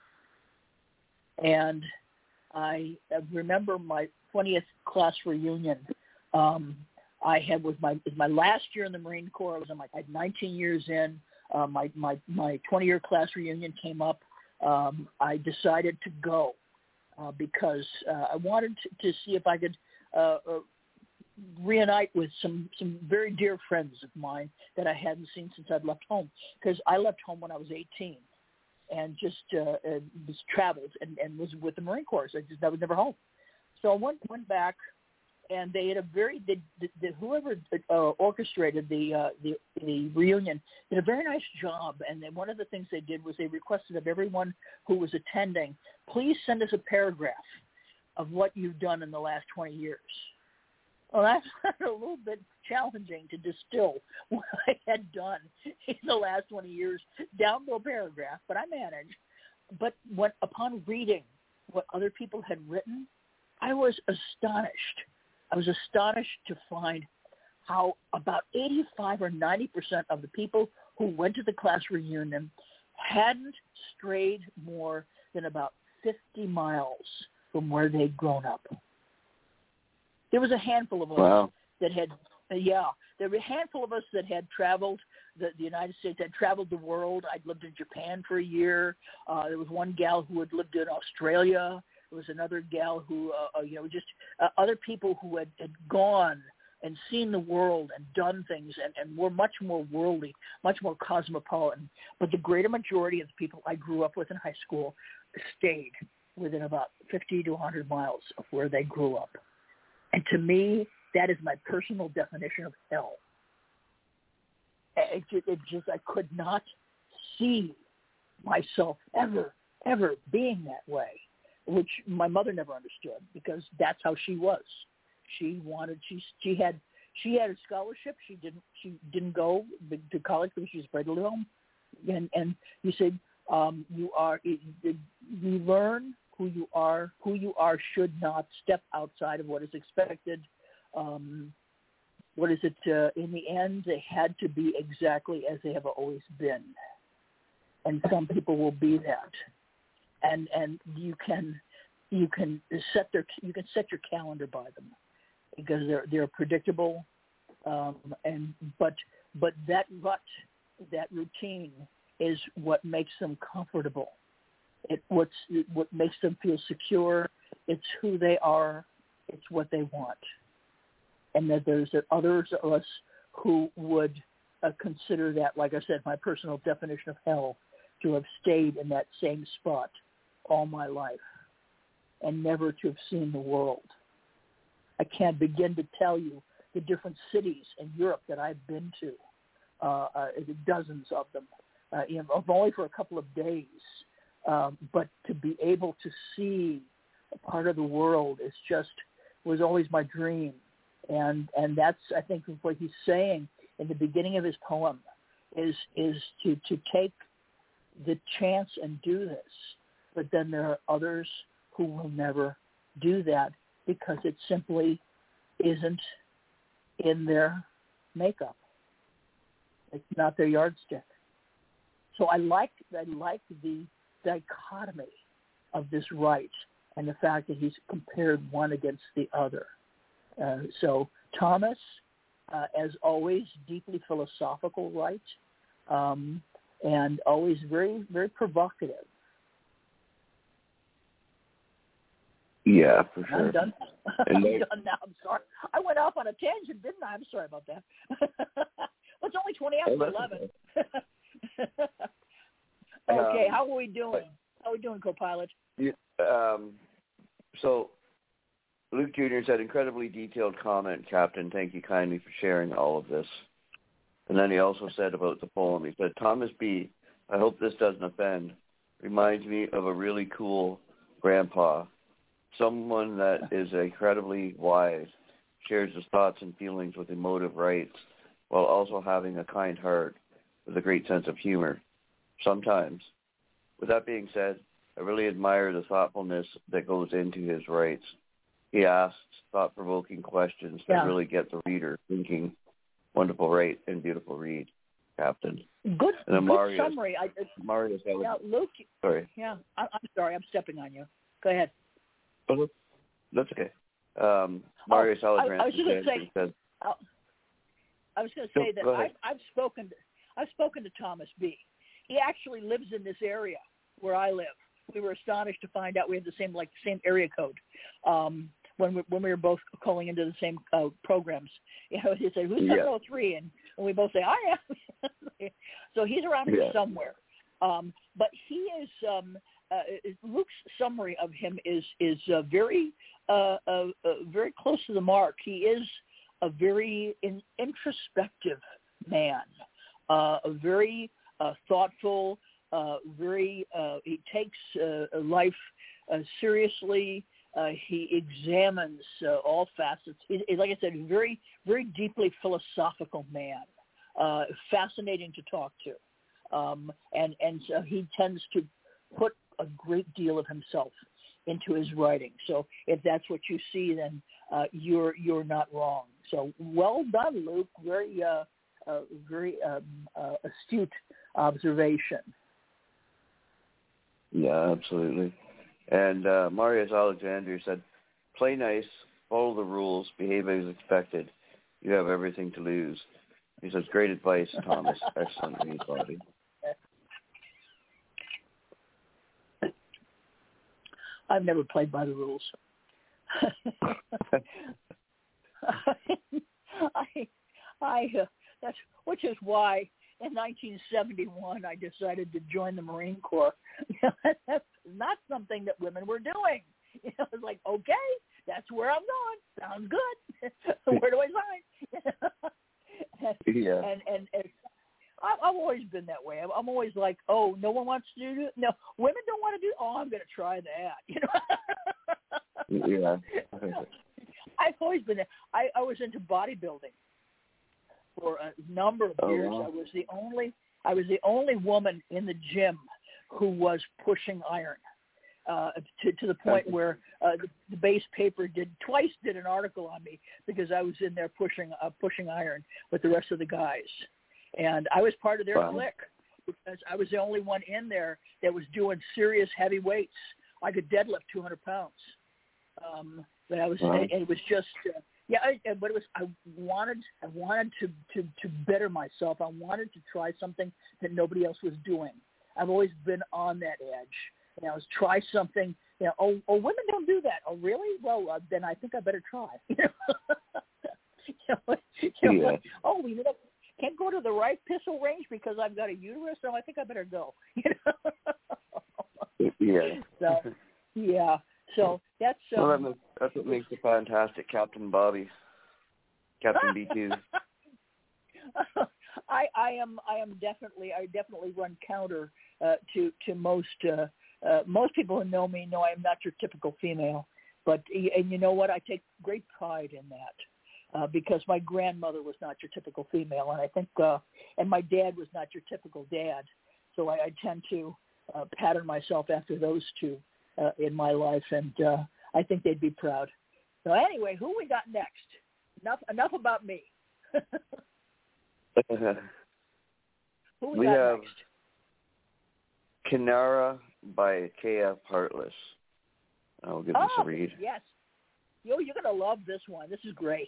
And I remember my twentieth class reunion. Um, I had was my was my last year in the Marine Corps. I was on my I had nineteen years in. Uh, my my my twenty year class reunion came up. Um, I decided to go uh, because uh, I wanted to, to see if I could uh, uh, reunite with some some very dear friends of mine that I hadn't seen since I'd left home. Because I left home when I was eighteen. And just uh, uh, was traveled and, and was with the Marine Corps. I just I was never home, so I went went back, and they had a very the, the, the, whoever uh, orchestrated the, uh, the the reunion did a very nice job. And then one of the things they did was they requested of everyone who was attending, please send us a paragraph of what you've done in the last twenty years. Well, that's a little bit challenging to distill what I had done in the last twenty years down to a paragraph, but I managed. But when, upon reading what other people had written, I was astonished. I was astonished to find how about eighty-five or ninety percent of the people who went to the class reunion hadn't strayed more than about fifty miles from where they'd grown up. There was a handful of us wow. that had, uh, yeah, there were a handful of us that had traveled the, the United States, had traveled the world. I'd lived in Japan for a year. Uh, there was one gal who had lived in Australia. There was another gal who, uh, uh, you know, just uh, other people who had, had gone and seen the world and done things and, and were much more worldly, much more cosmopolitan. But the greater majority of the people I grew up with in high school stayed within about fifty to one hundred miles of where they grew up. And to me, that is my personal definition of hell. It just, it just, I could not see myself ever, ever being that way, which my mother never understood because that's how she was. She wanted, she, she had, she had a scholarship. She didn't, she didn't go to college because she was afraid to leave home. And, and you said, um, you are, you learn who you are, who you are should not step outside of what is expected. Um, what is it? Uh, in the end, they had to be exactly as they have always been. And some people will be that. And and you can you can set their you can set your calendar by them because they're they're predictable. Um, and but but that rut, that routine is what makes them comfortable. It what's what makes them feel secure. It's who they are. It's what they want. And that there's others of us who would uh, consider that, like I said, my personal definition of hell, to have stayed in that same spot all my life and never to have seen the world. I can't begin to tell you the different cities in Europe that I've been to, uh, uh, dozens of them, uh, you know, only for a couple of days. Um, but to be able to see a part of the world is just, was always my dream. And and that's, I think, what he's saying in the beginning of his poem is is to, to take the chance and do this. But then there are others who will never do that because it simply isn't in their makeup. It's not their yardstick. So I like I like the dichotomy of this right and the fact that he's compared one against the other. Uh, so Thomas, uh, as always, deeply philosophical right, um, and always very, very provocative. Yeah, for sure. I'm done. I'm done now. I'm sorry. I went off on a tangent, didn't I? I'm sorry about that. Well, it's only twenty after eleven. Okay, how are we doing? How are we doing, co-pilot? Yeah, um, so Luke Junior said, incredibly detailed comment, Captain. Thank you kindly for sharing all of this. And then he also said about the poem, he said, Thomas B., I hope this doesn't offend, reminds me of a really cool grandpa, someone that is incredibly wise, shares his thoughts and feelings with emotive rights, while also having a kind heart with a great sense of humor, sometimes. With that being said, I really admire the thoughtfulness that goes into his rights. He asks thought-provoking questions that yeah. really get the reader thinking. Wonderful write and beautiful read, Captain. Good, and then good Marius, summary. I, Marius, I yeah, Luke. Sorry. Yeah, I, I'm sorry. I'm stepping on you. Go ahead. Oh, that's okay. Um, Marius oh, I, I Alexander was just going to say. said, Uh, I was going to say no, that go ahead. I've, I've spoken. To, I've spoken to Thomas B. He actually lives in this area where I live. We were astonished to find out we had the same like the same area code. Um, when we when we were both calling into the same uh, programs, you know, he said, "Who's seven oh three?" And, and we both say, "I am." So he's around here yeah. somewhere. Um, but he is um, uh, Luke's summary of him is is uh, very uh, uh, uh, very close to the mark. He is a very in, introspective man, uh, a very uh, thoughtful, uh, very uh, he takes uh, life uh, seriously. Uh, he examines uh, all facets. He, he, like I said, very, very deeply philosophical man, uh, fascinating to talk to. Um, and, and so he tends to put a great deal of himself into his writing. So if that's what you see, then uh, you're you're not wrong. So well done, Luke. Very, uh, uh, very um, uh, astute observation. Yeah, absolutely. And uh, Marius Alexander said, play nice, follow the rules, behave as expected. You have everything to lose. He says, great advice, Thomas. Excellent read, Bobby. I've never played by the rules. I, I, uh, that's which is why in nineteen seventy-one I decided to join the Marine Corps. That's not something that women were doing. You know, it's like, okay, that's where I'm going. Sounds good. Where do I sign? yeah. And and, and I, I've always been that way. I'm, I'm always like, oh, no one wants to do it. No, women don't want to do. Oh, I'm going to try that. You know. Yeah. I've always been there. I, I was into bodybuilding for a number of oh, years. wow. I was the only. I was the only woman in the gym who was pushing iron. Uh, to, to the point where uh, the, the base paper did twice did an article on me because I was in there pushing uh, pushing iron with the rest of the guys, and I was part of their wow. clique because I was the only one in there that was doing serious heavy weights. I could deadlift two hundred pounds, um, but I was wow. it, it was just uh, yeah. I, but it was I wanted I wanted to, to to better myself. I wanted to try something that nobody else was doing. I've always been on that edge. You know, try something. You know, oh, oh, women don't do that. Oh, really? Well, uh, then I think I better try. You know, you know, you know yeah. oh, we you know, can't go to the right pistol range because I've got a uterus. So I think I better go. You know. yeah. So, yeah. So that's. Um, well, that makes, that's what makes a fantastic Captain Bobby, Captain B two. I, I am. I am definitely. I definitely run counter uh, to to most. Uh, Uh, most people who know me know I'm not your typical female, but and you know what? I take great pride in that uh, because my grandmother was not your typical female, and I think, uh, and my dad was not your typical dad. So I, I tend to uh, pattern myself after those two uh, in my life, and uh, I think they'd be proud. So anyway, who we got next? Enough, enough about me. Who we, we got have next? Kinara by K F Heartless. I'll give oh, this a read. Yes. Yo, you're going to love this one. This is great.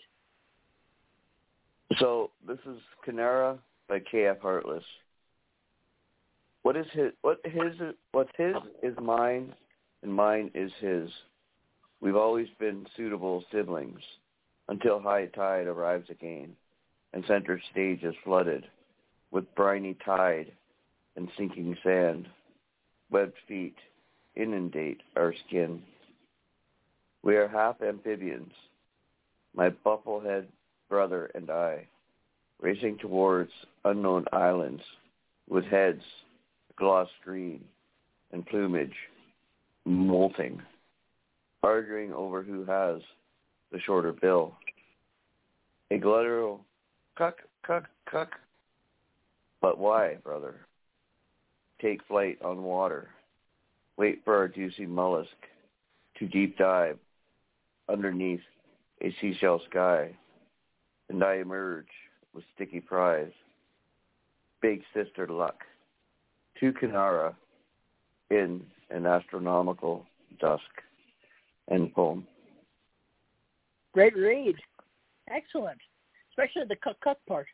So this is Kinara by K F Heartless. What is his? What his? What's his is mine, and mine is his. We've always been suitable siblings until high tide arrives again, and center stage is flooded with briny tide and sinking sand. Webbed feet inundate our skin. We are half amphibians, my bufflehead brother and I, racing towards unknown islands with heads gloss green and plumage molting, arguing over who has the shorter bill. A guttural cuck, cuck, cuck. But why, brother? Take flight on water. Wait for our juicy mollusk to deep dive underneath a seashell sky, and I emerge with sticky prize. Big sister luck. To Kanara in an astronomical dusk. End poem. Great read. Excellent. Especially the cuck cuck part.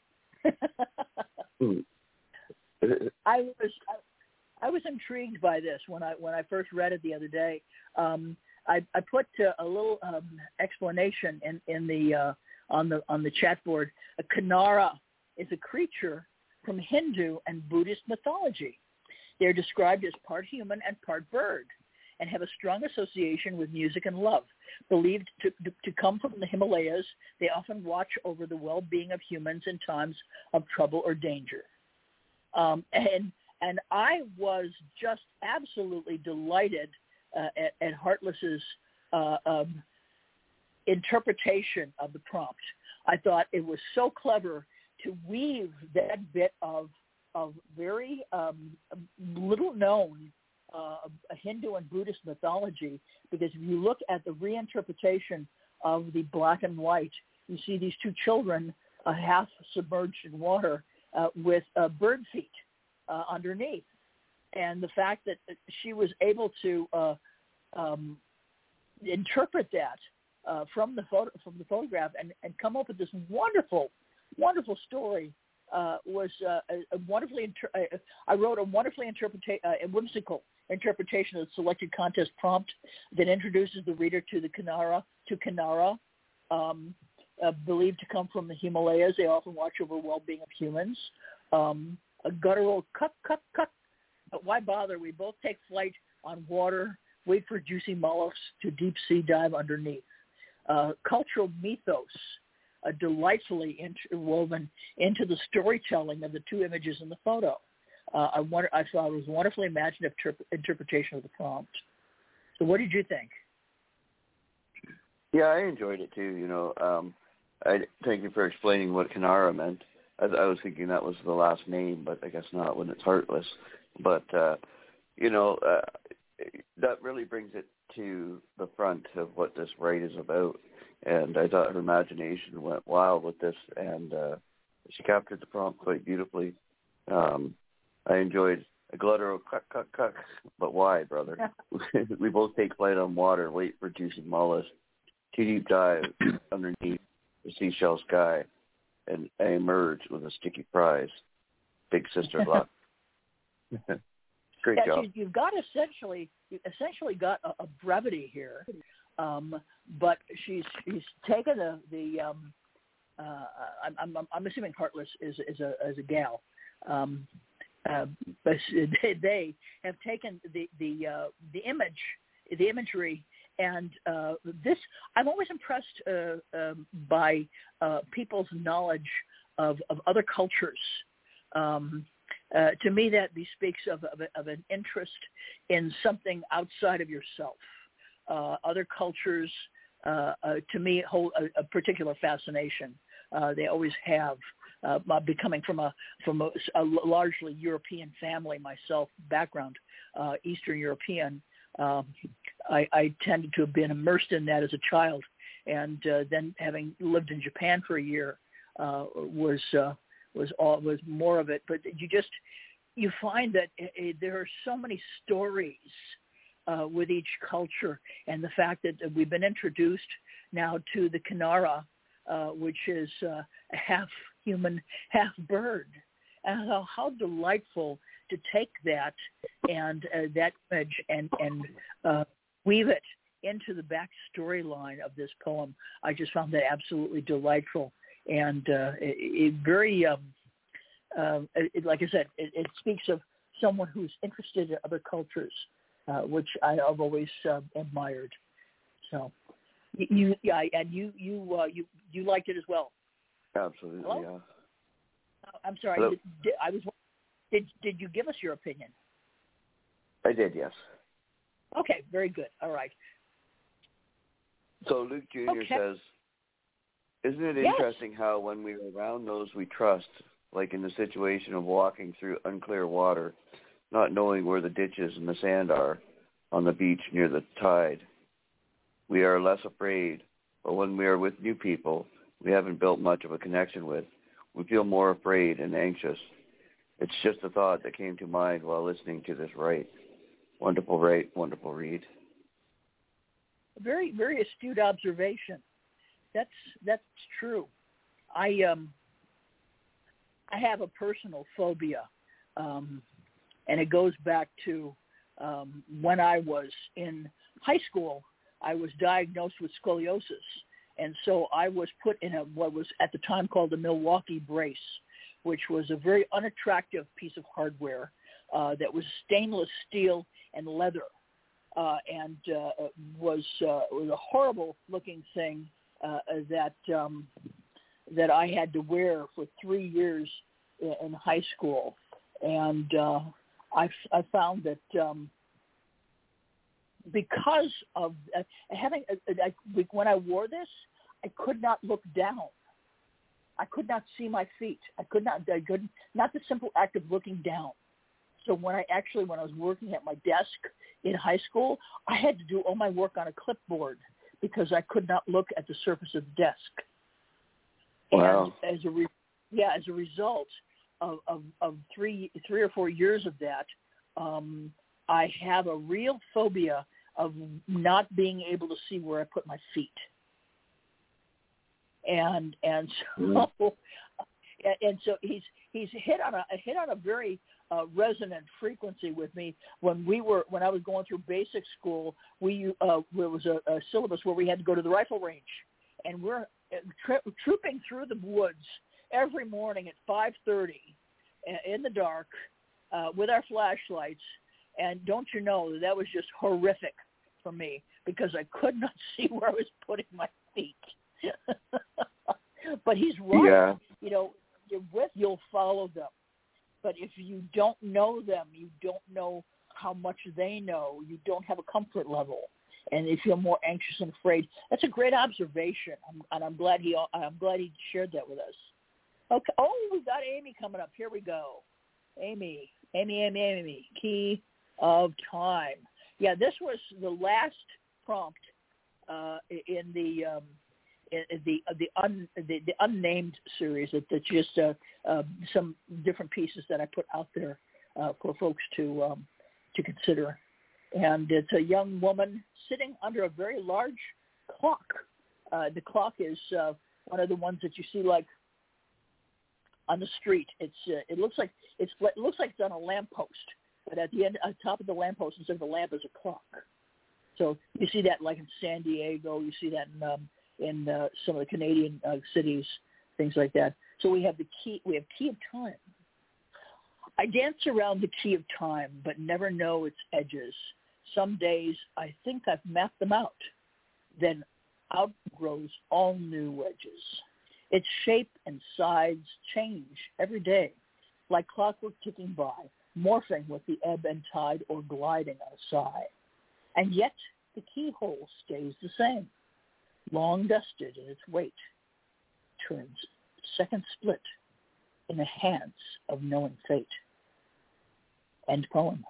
I was I, I was intrigued by this when I when I first read it the other day. Um, I, I put uh, a little um, explanation in in the uh, on the on the chat board. A Kanara is a creature from Hindu and Buddhist mythology. They're described as part human and part bird, and have a strong association with music and love. Believed to, to, to come from the Himalayas, they often watch over the well-being of humans in times of trouble or danger. Um, and and I was just absolutely delighted uh, at, at Heartless's uh, um, interpretation of the prompt. I thought it was so clever to weave that bit of of very um, little known uh, Hindu and Buddhist mythology, because if you look at the reinterpretation of the black and white, you see these two children uh, half submerged in water uh, with uh, bird feet uh, underneath. And the fact that she was able to uh, um, interpret that uh, from the photo, from the photograph and, and come up with this wonderful, wonderful story uh, was uh, a, a wonderfully. Inter- uh, I wrote a wonderfully interpreta- uh, a whimsical interpretation of the selected contest prompt that introduces the reader to the Kanara to Kanara, um, uh, believed to come from the Himalayas. They often watch over well-being of humans. Um, a guttural cuck, cuck, cuck. But why bother? We both take flight on water, wait for juicy mollusks to deep sea dive underneath. Uh, cultural mythos, uh, delightfully interwoven into the storytelling of the two images in the photo. Uh, I wonder, I thought it was a wonderfully imaginative terp- interpretation of the prompt. So what did you think? Yeah, I enjoyed it too. You know, um, I thank you for explaining what Kanara meant. I, I was thinking that was the last name, but I guess not when it's Heartless. But, uh, you know, uh, that really brings it to the front of what this rite is about. And I thought her imagination went wild with this, and uh, she captured the prompt quite beautifully. Um, I enjoyed a guttural cuck, cuck, cuck, but why, brother? We both take flight on water, wait for juicy mollusks, to deep dive underneath the seashell sky, and I emerge with a sticky prize. Big sister luck. Great yeah, job. You, you've got essentially, you essentially got a, a brevity here, um, but she's she's taken the the. Um, uh, I'm, I'm I'm assuming Heartless is is a is a gal, um, uh, but they, they have taken the the uh, the image, the imagery, and uh, this. I'm always impressed uh, um, by uh, people's knowledge of of other cultures. Um, Uh, to me, that bespeaks of, of, of an interest in something outside of yourself. Uh, other cultures, uh, uh, to me, hold a, a particular fascination. Uh, they always have. Uh, becoming from a from a, a largely European family myself, background, uh, Eastern European, um, I, I tended to have been immersed in that as a child, and uh, then having lived in Japan for a year uh, was. Uh, was all was more of it, but you just you find that uh, there are so many stories uh, with each culture, and the fact that we've been introduced now to the Kanara, uh, which is uh, half human, half bird, and how, how delightful to take that and uh, that image and and uh, weave it into the back storyline of this poem. I just found that absolutely delightful. And uh, it, it very, um, uh, it, like I said, it, it speaks of someone who's interested in other cultures. uh, which I have always uh, admired. So, you, yeah, and you, you, uh, you, you liked it as well. Absolutely, Hello? yeah. I'm sorry. Hello? Did, did, I was. Did Did you give us your opinion? I did, yes. Okay, very good. All right. So Luke Junior Okay. says, isn't it Yes. interesting how when we are around those we trust, like in the situation of walking through unclear water, not knowing where the ditches and the sand are on the beach near the tide, we are less afraid. But when we are with new people we haven't built much of a connection with, we feel more afraid and anxious. It's just a thought that came to mind while listening to this write. Wonderful write, wonderful read. Very, very astute observation. That's that's true. I um I have a personal phobia, um, and it goes back to um, when I was in high school. I was diagnosed with scoliosis, and so I was put in a what was at the time called a Milwaukee brace, which was a very unattractive piece of hardware uh, that was stainless steel and leather, uh, and uh, was uh, was a horrible looking thing uh, that um, that I had to wear for three years in, in high school, and uh, I I found that. Um, Because of uh, having, uh, I, when I wore this, I could not look down. I could not see my feet. I could not, I couldn't, not the simple act of looking down. So when I actually, when I was working at my desk in high school, I had to do all my work on a clipboard because I could not look at the surface of the desk. Wow. And as a, re, yeah, as a result of, of, of three, three or four years of that, um, I have a real phobia of not being able to see where I put my feet. And and so mm. and so he's he's hit on a hit on a very uh, resonant frequency with me. When we were when I was going through basic school, we uh, there was a, a syllabus where we had to go to the rifle range, and we're tri- trooping through the woods every morning at five thirty in the dark uh, with our flashlights. And don't you know, that was just horrific for me because I could not see where I was putting my feet. But he's right. Yeah. You know, you're with, you'll follow them. But if you don't know them, you don't know how much they know. You don't have a comfort level, and you feel more anxious and afraid. That's a great observation, I'm, and I'm glad he I'm glad he shared that with us. Okay. Oh, we got Amy coming up. Here we go. Amy, Amy, Amy, Amy. Key of Time. Yeah, this was the last prompt uh, in the um, in the uh, the, un, the the unnamed series. That that's just uh, uh, some different pieces that I put out there uh, for folks to um, to consider. And it's a young woman sitting under a very large clock. Uh, the clock is uh, one of the ones that you see like on the street. It's uh, it looks like it's it looks like it's on a lamppost. But at the end, at the top of the lamppost, instead of a lamp, is a clock. So you see that like in San Diego. You see that in, um, in uh, some of the Canadian uh, cities, things like that. So we have the key. We have key of time. I dance around the key of time, but never know its edges. Some days I think I've mapped them out. Then out grows all new wedges. Its shape and sides change every day, like clockwork ticking by, morphing with the ebb and tide or gliding on a sigh. And yet the keyhole stays the same, long dusted in its weight, turns second split in the hands of knowing fate. End poem.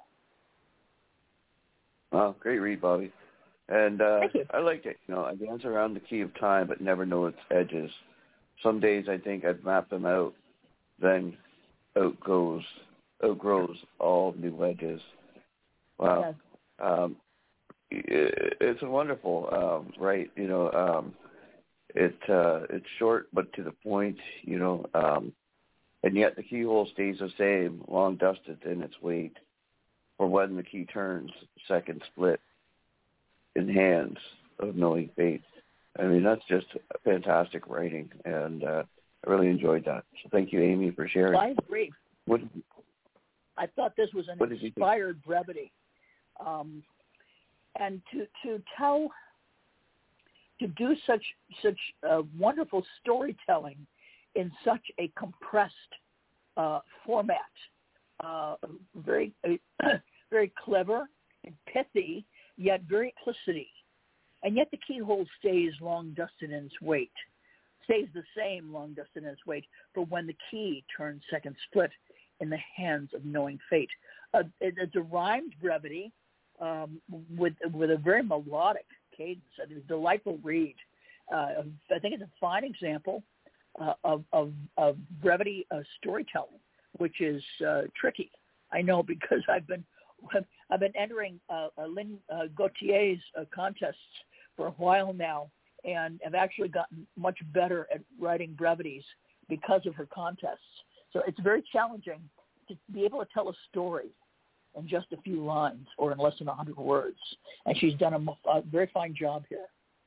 Wow, great read, Bobby. And uh, Thank you. I liked it. You know, I dance around the key of time but never know its edges. Some days I think I've mapped them out, then out goes outgrows all new wedges. Wow. Yeah. Um, it, it's a wonderful, um, right? You know, um, it uh, it's short but to the point, you know, um, and yet the keyhole stays the same, long dusted in its weight, for when the key turns, second split in hands of knowing fate. I mean, that's just fantastic writing, and uh, I really enjoyed that. So thank you, Amy, for sharing. Well, I agree. What, I thought this was an inspired brevity. Um, and to to tell, to do such such uh, wonderful storytelling in such a compressed uh, format, uh, very uh, very clever and pithy, yet very simplicity, and yet the keyhole stays long dusted in its weight, stays the same long dusted in its weight for when the key turns second split in the hands of knowing fate. Uh, it, it's a rhymed brevity um, with with a very melodic cadence. It's a delightful read. Uh, I think it's a fine example uh, of, of, of brevity uh, storytelling, which is uh, tricky. I know because I've been I've been entering uh, uh, Lynn uh, Gautier's uh, contests for a while now, and have actually gotten much better at writing brevities because of her contests. So it's very challenging to be able to tell a story in just a few lines or in less than one hundred words. And she's done a, a very fine job here.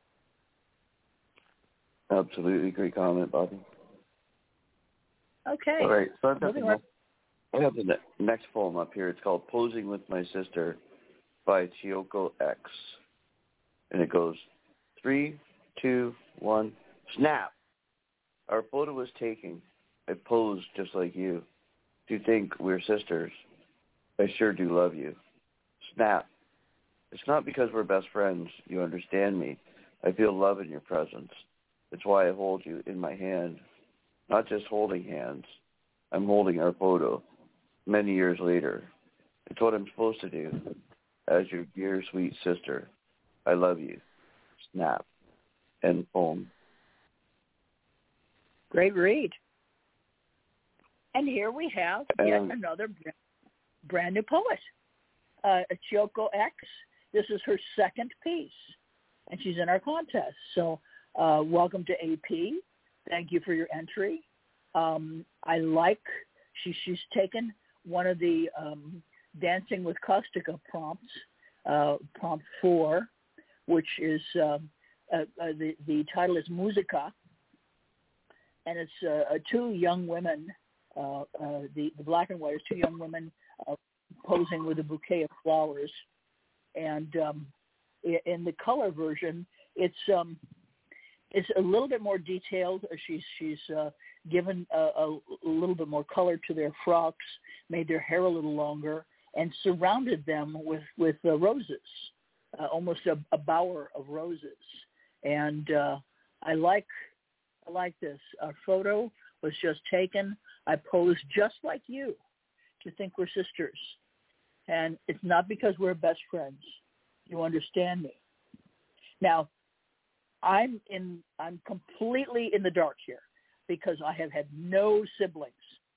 Absolutely. Great comment, Bobby. Okay. All right. So I've got, the Moving next, I have the ne- next poem up here. It's called Posing with My Sister by Chiyoko X. And it goes, three, two, one, snap. Our photo was taken. I posed just like you. Do you think we're sisters? I sure do love you. Snap. It's not because we're best friends. You understand me. I feel love in your presence. It's why I hold you in my hand. Not just holding hands. I'm holding our photo. Many years later. It's what I'm supposed to do. As your dear, sweet sister. I love you. Snap. End poem. Great read. And here we have yet Um, another brand new poet, uh, Chiyoko X. This is her second piece, and she's in our contest. So uh, welcome to A P. Thank you for your entry. Um, I like, she, she's taken one of the um, Dancing with Caustica prompts, uh, prompt four, which is, um, uh, uh, the, the title is Musica, and it's uh, two young women, uh, uh, the, the black and white is two young women uh, posing with a bouquet of flowers. And um, in the color version, it's um, it's a little bit more detailed. She's she's uh, given a, a little bit more color to their frocks, made their hair a little longer, and surrounded them with with uh, roses, uh, almost a, a bower of roses. And uh, I like I like this. Our photo was just taken. I posed just like you to think we're sisters. And it's not because we're best friends. You understand me. Now, I'm in. I'm completely in the dark here because I have had no siblings,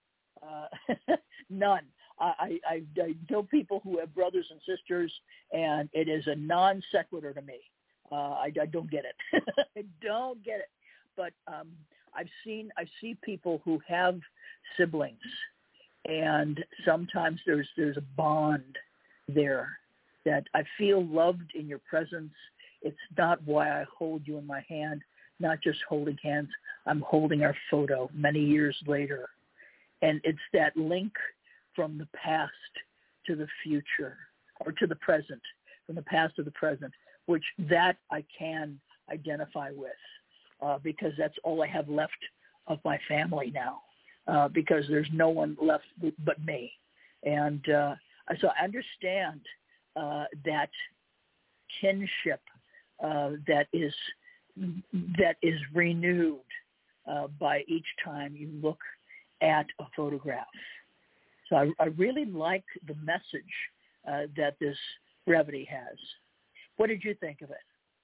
uh, none. I, I, I know people who have brothers and sisters, and it is a non sequitur to me. Uh, I, I don't get it. I don't get it. But um, I've seen I see people who have siblings. And sometimes there's there's a bond there that I feel loved in your presence. It's not why I hold you in my hand, not just holding hands. I'm holding our photo many years later. And it's that link from the past to the future, or to the present, from the past to the present, which that I can identify with uh, because that's all I have left of my family now. Uh, because there's no one left but me. And uh, so I understand uh, that kinship uh, that is that is renewed uh, by each time you look at a photograph. So I, I really like the message uh, that this brevity has. What did you think of it?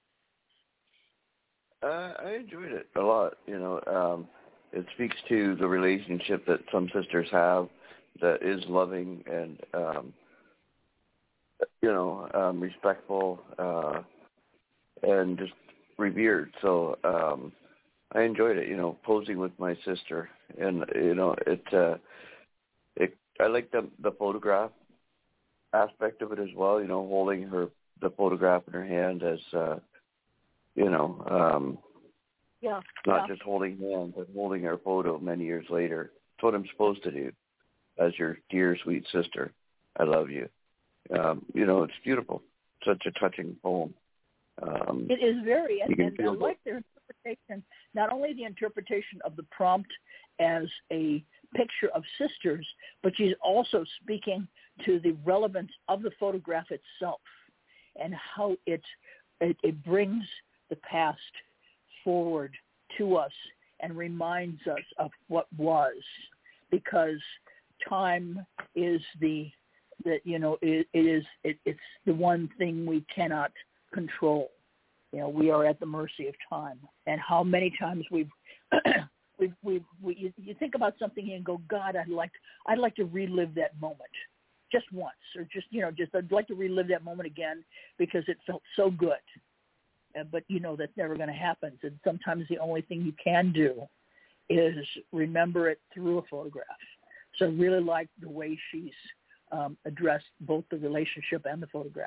Uh, I enjoyed it a lot, you know. Um, It speaks to the relationship that some sisters have that is loving and, um, you know, um, respectful uh, and just revered. So um, I enjoyed it, you know, posing with my sister. And, you know, it, uh, it I like the, the photograph aspect of it as well, you know, holding her the photograph in her hand as, uh, you know, um, Yeah. Not yeah. just holding hands, but holding our photo many years later. It's what I'm supposed to do as your dear, sweet sister. I love you. um, you know, it's beautiful. Such a touching poem. Um, it is very, and, you and can I feel like their interpretation, not only the interpretation of the prompt as a picture of sisters, but she's also speaking to the relevance of the photograph itself and how it, it, it brings the past forward to us and reminds us of what was, because time is the, that, you know, it, it is, it, it's the one thing we cannot control. You know, we are at the mercy of time. And how many times we've, we've, we've we, you, you think about something and go, God, I'd like, I'd like to relive that moment just once, or just, you know, just, I'd like to relive that moment again because it felt so good. Uh, but, you know, that's never going to happen. And sometimes the only thing you can do is remember it through a photograph. So I really like the way she's um, addressed both the relationship and the photograph.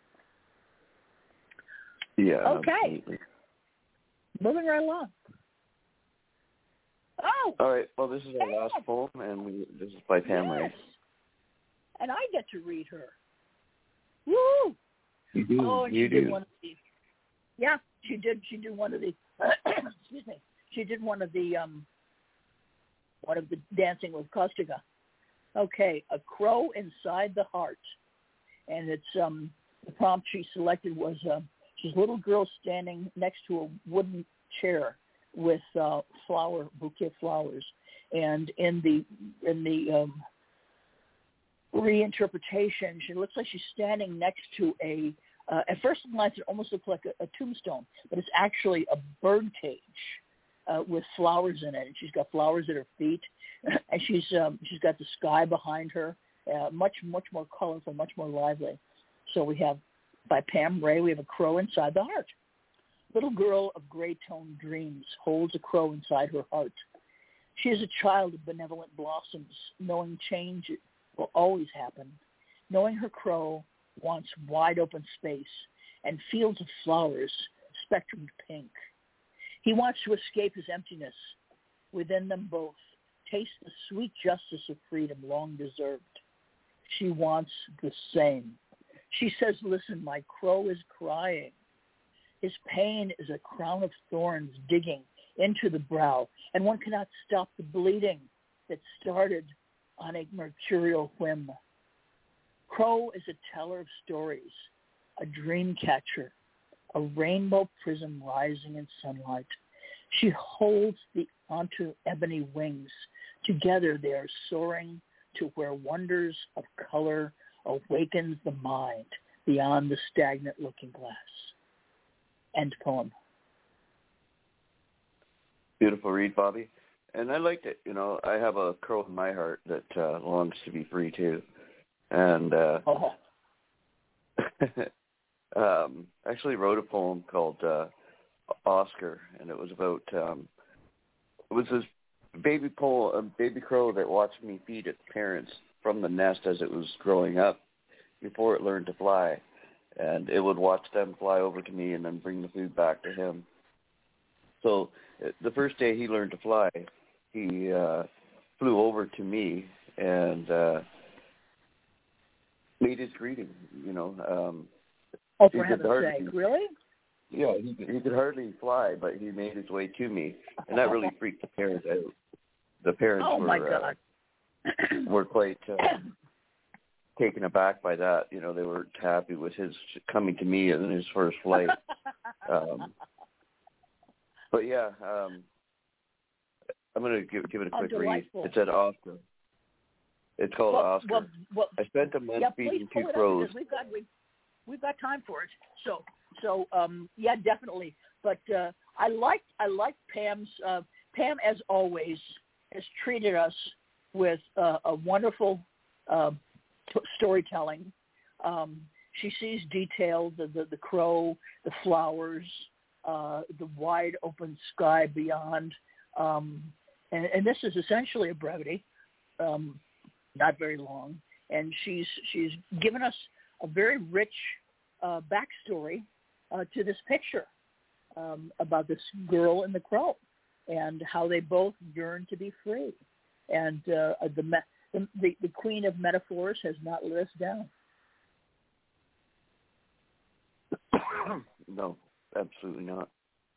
Yeah. Okay. Absolutely. Moving right along. Oh. All right. Well, this is our Pam. last poem, and we, this is by Pam Ray. Yes. And I get to read her. Woo! You do. Oh, and you she did do. one of the. Yeah, she did. She did one of the. excuse me. She did one of the. Um, one of the Dancing with Costiga. Okay, A Crow Inside the Heart, and it's um the prompt she selected was uh, she's a little girl standing next to a wooden chair with uh, flower bouquet of flowers, and in the in the um, reinterpretation, she looks like she's standing next to a. Uh, at first glance, it almost looks like a, a tombstone, but it's actually a bird cage uh, with flowers in it. And she's got flowers at her feet, and she's um, she's got the sky behind her, uh, much much more colorful, much more lively. So we have by Pam Ray, we have A Crow Inside the Heart. Little girl of gray-toned dreams holds a crow inside her heart. She is a child of benevolent blossoms, knowing change will always happen. Knowing her crow wants wide open space and fields of flowers, spectrumed pink. He wants to escape his emptiness. Within them both, taste the sweet justice of freedom long deserved. She wants the same. She says, listen, my crow is crying. His pain is a crown of thorns digging into the brow, and one cannot stop the bleeding that started on a mercurial whim. Crow is a teller of stories, a dream catcher, a rainbow prism rising in sunlight. She holds the onto ebony wings. Together they are soaring to where wonders of color awakens the mind beyond the stagnant looking glass. End poem. Beautiful read, Bobby. And I liked it. You know, I have a crow in my heart that uh, longs to be free too. And uh, oh. um, actually wrote a poem called uh, Oscar, and it was about um, it was this baby pole, a baby crow that watched me feed its parents from the nest as it was growing up before it learned to fly, and it would watch them fly over to me and then bring the food back to him. So the first day he learned to fly, he uh, flew over to me and uh, made his greeting, you know. Um, oh, for heaven's sake, really? Yeah, he, he could hardly fly, but he made his way to me, and that really freaked the parents out. The parents oh, were, my God. Uh, were quite uh, taken aback by that. You know, they were happy with his coming to me in his first flight. um, but, yeah, um, I'm going to give, give it a quick oh, read. It's at Oscar. It's called well, Oscar. Well, well, I spent a month yeah, feeding two crows. We've got we've, we've got time for it. So so um, yeah, definitely. But uh, I like I like Pam's uh, Pam as always has treated us with uh, a wonderful uh, t- storytelling. Um, she sees detail, the, the the crow, the flowers, uh, the wide open sky beyond, um, and, and this is essentially a brevity. Um, not very long, and she's she's given us a very rich uh, backstory uh, to this picture um, about this girl and the crow, and how they both yearn to be free. And uh, the, the the the queen of metaphors has not let us down. No, absolutely not.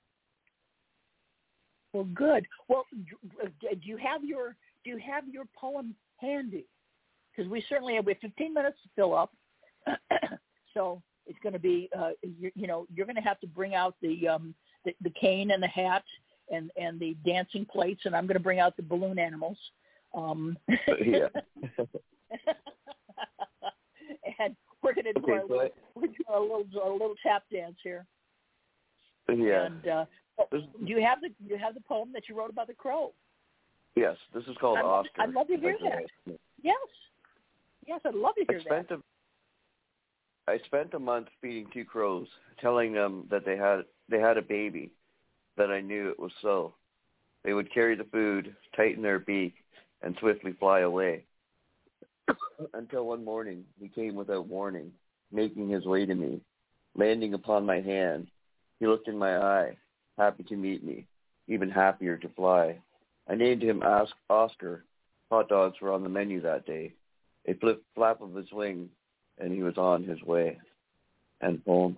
Well, good. Well, do you have your do you have your poem handy? Because we certainly have we have fifteen minutes to fill up, so it's going to be uh, you, you know you're going to have to bring out the, um, the the cane and the hat and and the dancing plates, and I'm going to bring out the balloon animals. Um, yeah. And we're going to do, okay, our so little, I, we're doing a little a little tap dance here. Yeah. And uh, do you have the do you have the poem that you wrote about the crow? Yes, this is called I'd love, Oscar. I'd love to hear that. Yes, yes, I'd love to hear I spent that. A, I spent a month feeding two crows, telling them that they had they had a baby, that I knew it was so. They would carry the food, tighten their beak, and swiftly fly away. Until one morning, he came without warning, making his way to me, landing upon my hand. He looked in my eye, happy to meet me, even happier to fly. I named him Oscar. Hot dogs were on the menu that day. A flip, flap of his wing, and he was on his way. And poem.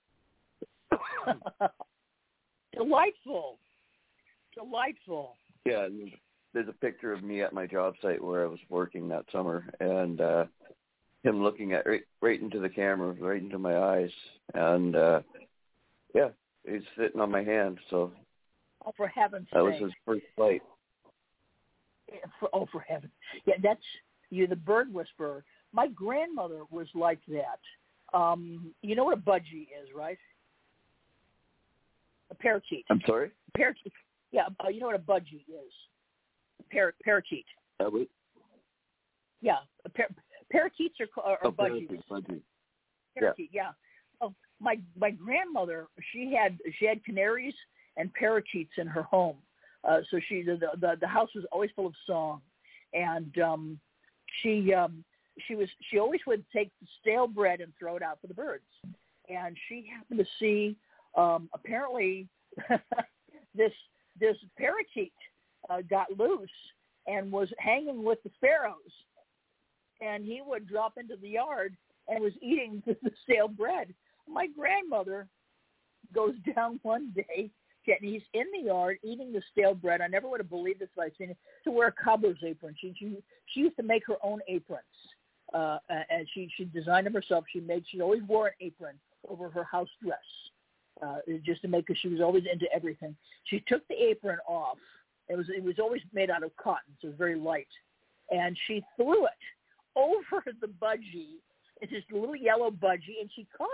Delightful. Delightful. Yeah, there's a picture of me at my job site where I was working that summer, and uh, him looking at right, right into the camera, right into my eyes, and uh, yeah, he's sitting on my hand. So, oh, for heaven's sake! That was his first flight. For, oh, for heaven! Yeah, that's you're the bird whisperer. My grandmother was like that. Um, you know what a budgie is, right? A parakeet. I'm sorry? Parakeet. Yeah, uh, you know what a budgie is. Par- parakeet. Uh, wait. Yeah, par- parakeets are, are, are oh, budgies. Budgie. Parakeet, yeah. yeah. Oh, my my grandmother, she had she had canaries and parakeets in her home. Uh, so she the, the the house was always full of song, and um, she um, she was she always would take stale bread and throw it out for the birds. And she happened to see um, apparently this this parakeet uh, got loose and was hanging with the sparrows, and he would drop into the yard and was eating the stale bread. My grandmother goes down one day, and he's in the yard eating the stale bread. I never would have believed this if I'd seen it. To wear a cobbler's apron. She she, she used to make her own aprons, uh, and she she designed them herself. She made she always wore an apron over her house dress, uh, just to make her. She was always into everything. She took the apron off. It was it was always made out of cotton, so it was very light, and she threw it over the budgie. It's this little yellow budgie, and she caught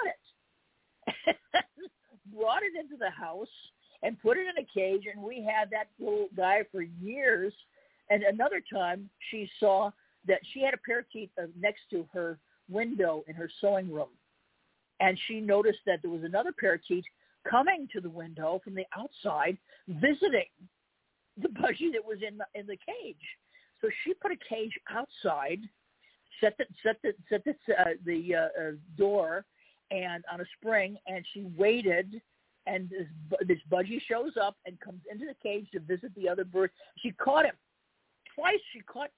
it, brought it into the house, and put it in a cage, and we had that little guy for years. And another time, she saw that she had a parakeet next to her window in her sewing room, and she noticed that there was another parakeet coming to the window from the outside, visiting the budgie that was in the, in the cage. So she put a cage outside, set the set the set the uh, the uh, uh, door, and on a spring, and she waited. And this this budgie shows up and comes into the cage to visit the other bird. She caught him twice. She caught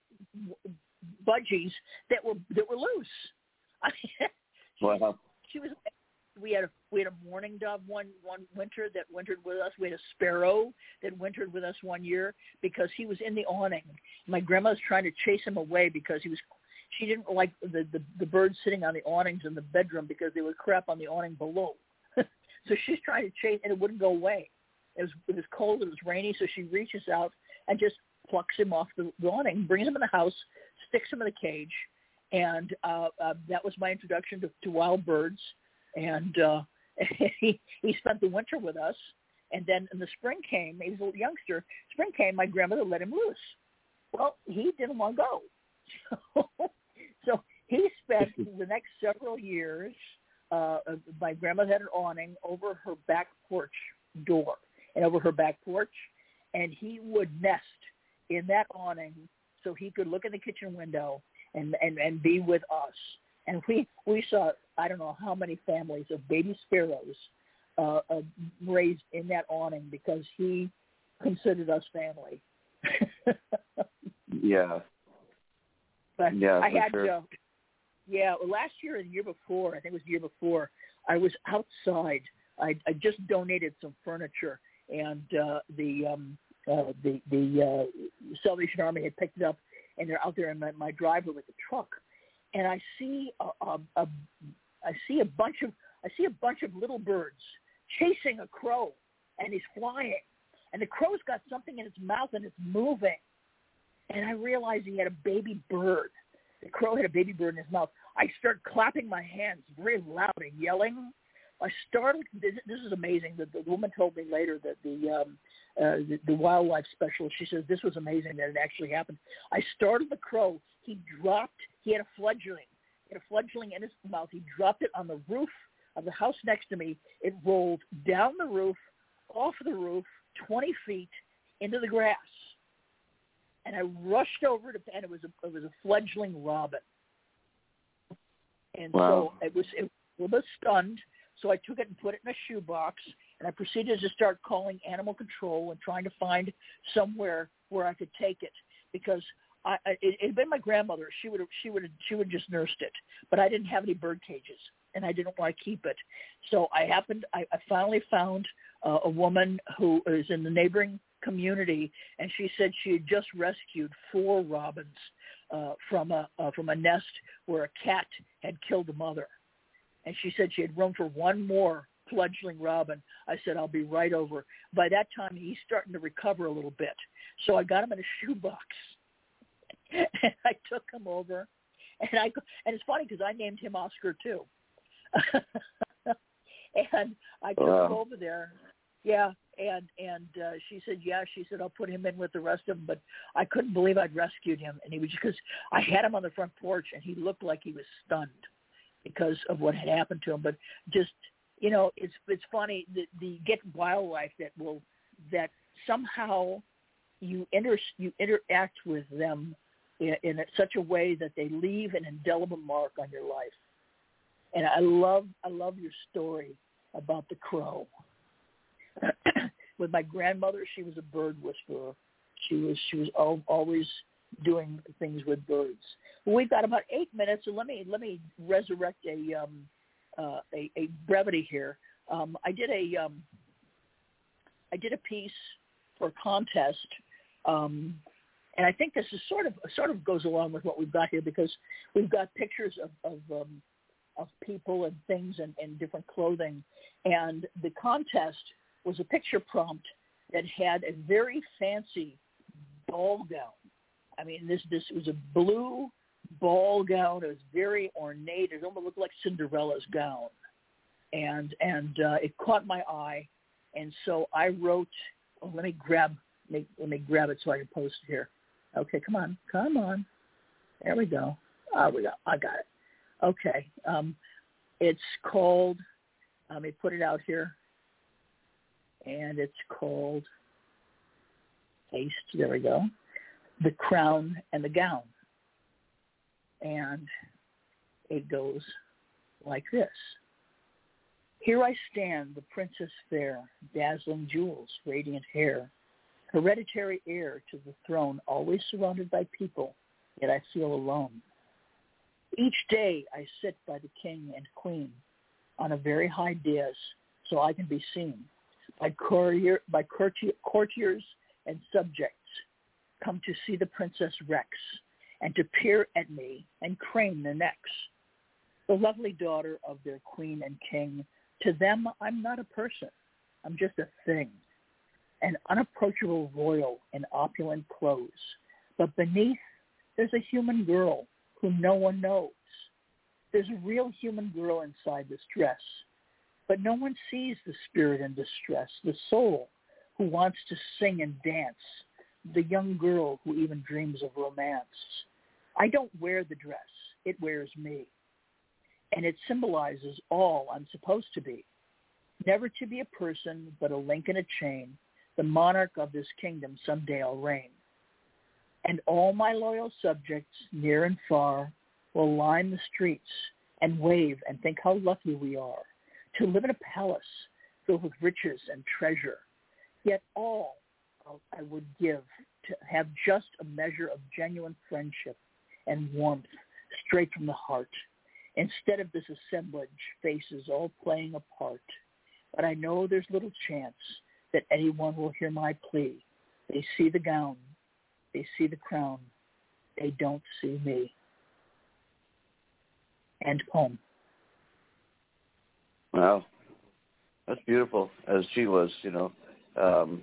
budgies that were that were loose. I mean, she, wow. she was. We had a we had a mourning dove one one winter that wintered with us. We had a sparrow that wintered with us one year because he was in the awning. My grandma was trying to chase him away because he was. She didn't like the, the, the birds sitting on the awnings in the bedroom because they would crap on the awning below. So she's trying to chase, and it wouldn't go away. It was it was cold, it was rainy, so she reaches out and just plucks him off the awning, brings him in the house, sticks him in the cage, and uh, uh, that was my introduction to, to wild birds. And uh, he he spent the winter with us, and then in the spring came, he was a little youngster, spring came, my grandmother let him loose. Well, he didn't want to go. So, so he spent the next several years, uh, my grandmother had an awning over her back porch door and over her back porch, and he would nest in that awning so he could look in the kitchen window and, and, and be with us. And we, we saw, I don't know how many families of baby sparrows uh, uh, raised in that awning because he considered us family. Yeah. But yeah, I had, sure. uh, yeah, well, last year or the year before, I think it was the year before, I was outside. I, I just donated some furniture, and uh, the um, uh, the the uh, Salvation Army had picked it up, and they're out there in my, my driveway with the truck, and I see a, a, a I see a bunch of I see a bunch of little birds chasing a crow, and he's flying, and the crow's got something in its mouth and it's moving, and I realized he had a baby bird. The crow had a baby bird in his mouth. I start clapping my hands very loud and yelling. I startled. This, this is amazing. The, the woman told me later that the, um, uh, the the wildlife specialist. She says this was amazing that it actually happened. I startled the crow. He dropped. He had a fledgling. He had a fledgling in his mouth. He dropped it on the roof of the house next to me. It rolled down the roof, off the roof, twenty feet into the grass. And I rushed over to, and it was a, it was a fledgling robin. And wow. so it was it was stunned. So I took it and put it in a shoebox, and I proceeded to start calling animal control and trying to find somewhere where I could take it, because I, I it had been my grandmother. She would have she would have, she would have just nursed it, but I didn't have any bird cages, and I didn't want to keep it. So I happened I, I finally found uh, a woman who is in the neighboring community, and she said she had just rescued four robins uh, from a uh, from a nest where a cat had killed the mother, and she said she had room for one more fledgling robin. I said, I'll be right over. By that time, he's starting to recover a little bit, so I got him in a shoebox, and I took him over, and I and it's funny because I named him Oscar too, and I took wow. him over there. Yeah, and and uh, she said, yeah, she said, I'll put him in with the rest of them. But I couldn't believe I'd rescued him. And he was, because I had him on the front porch, and he looked like he was stunned because of what had happened to him. But just, you know, it's it's funny, the, the get wildlife that will, that somehow you, inter, you interact with them in, in such a way that they leave an indelible mark on your life. And I love, I love your story about the crow. With my grandmother, she was a bird whisperer. She was she was al- always doing things with birds. We've got about eight minutes, so let me let me resurrect a um, uh, a, a brevity here. Um, I did a um, I did a piece for a contest, um, and I think this is sort of sort of goes along with what we've got here, because we've got pictures of of, um, of people and things and, and different clothing, and the contest was a picture prompt that had a very fancy ball gown. I mean, this this was a blue ball gown. It was very ornate. It almost looked like Cinderella's gown, and and uh, it caught my eye. And so I wrote. Oh, let me grab. Let me, let me grab it so I can post it here. Okay, come on, come on. There we go. Oh, we go. I got it. Okay. Um, it's called. Let me put it out here. And it's called Haste. There we go. The Crown and the Gown. And it goes like this. Here I stand, the princess fair, dazzling jewels, radiant hair, hereditary heir to the throne, always surrounded by people, yet I feel alone. Each day I sit by the king and queen on a very high dais so I can be seen. By, courier, by courtier, courtiers and subjects come to see the Princess Rex and to peer at me and crane their necks. The lovely daughter of their queen and king, to them I'm not a person, I'm just a thing, an unapproachable royal in opulent clothes. But beneath, there's a human girl whom no one knows. There's a real human girl inside this dress. But no one sees the spirit in distress, the soul who wants to sing and dance, the young girl who even dreams of romance. I don't wear the dress. It wears me. And it symbolizes all I'm supposed to be. Never to be a person, but a link in a chain, the monarch of this kingdom someday I'll reign. And all my loyal subjects, near and far, will line the streets and wave and think how lucky we are to live in a palace filled with riches and treasure. Yet all I would give to have just a measure of genuine friendship and warmth straight from the heart. Instead of this assemblage, faces all playing a part. But I know there's little chance that anyone will hear my plea. They see the gown. They see the crown. They don't see me. End poem. Wow. That's beautiful, as she was, you know. Um,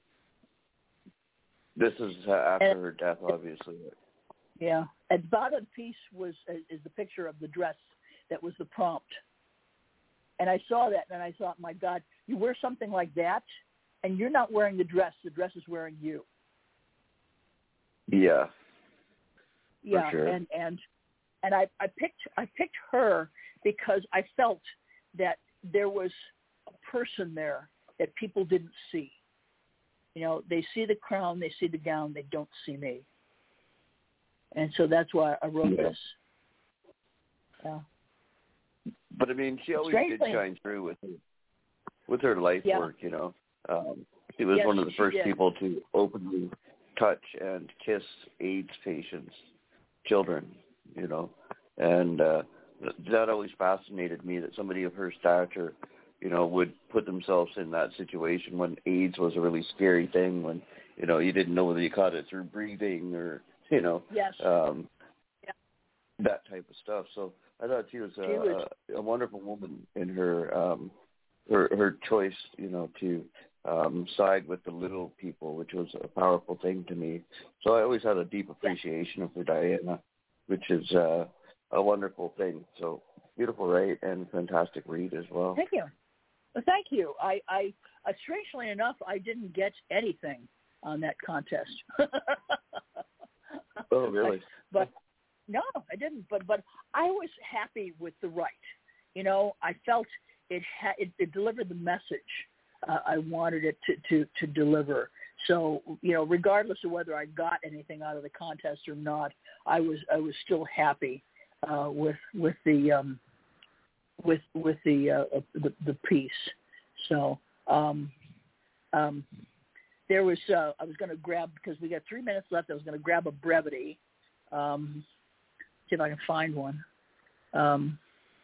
this is after and, her death, obviously. Yeah. At the bottom of the piece was is the picture of the dress that was the prompt. And I saw that, and I thought, my God, you wear something like that, and you're not wearing the dress. The dress is wearing you. Yeah. Yeah, for sure. and and and I, I picked I picked her because I felt that there was a person there that people didn't see. You know, they see the crown, they see the gown, they don't see me. And so that's why I wrote yeah. this. Yeah. But I mean, she always Strange did thing. shine through with her, with her life Yeah. work. You know, um, she was Yes, one of the she first did. people to openly touch and kiss AIDS patients, children. You know, and uh, that always fascinated me that somebody of her stature, you know, would put themselves in that situation when AIDS was a really scary thing. When you know you didn't know whether you caught it through breathing or you know, Yes. um, yeah. that type of stuff. So I thought she was a, She was. a, a wonderful woman in her um, her her choice, you know, to um, side with the little people, which was a powerful thing to me. So I always had a deep appreciation of her, Diana, which is uh, a wonderful thing. So beautiful write and fantastic read as well. Thank you. Well, thank you. I, I uh, strangely enough, I didn't get anything on that contest. Oh, really? But, but no, I didn't. But but I was happy with the write. You know, I felt it ha- it, it delivered the message uh, I wanted it to, to, to deliver. So, you know, regardless of whether I got anything out of the contest or not, I was I was still happy uh, with with the um, with with the, uh, the the piece. So um, um, there was uh, I was going to grab, because we got three minutes left. I was going to grab a brevity. Um, see if I can find one. Um,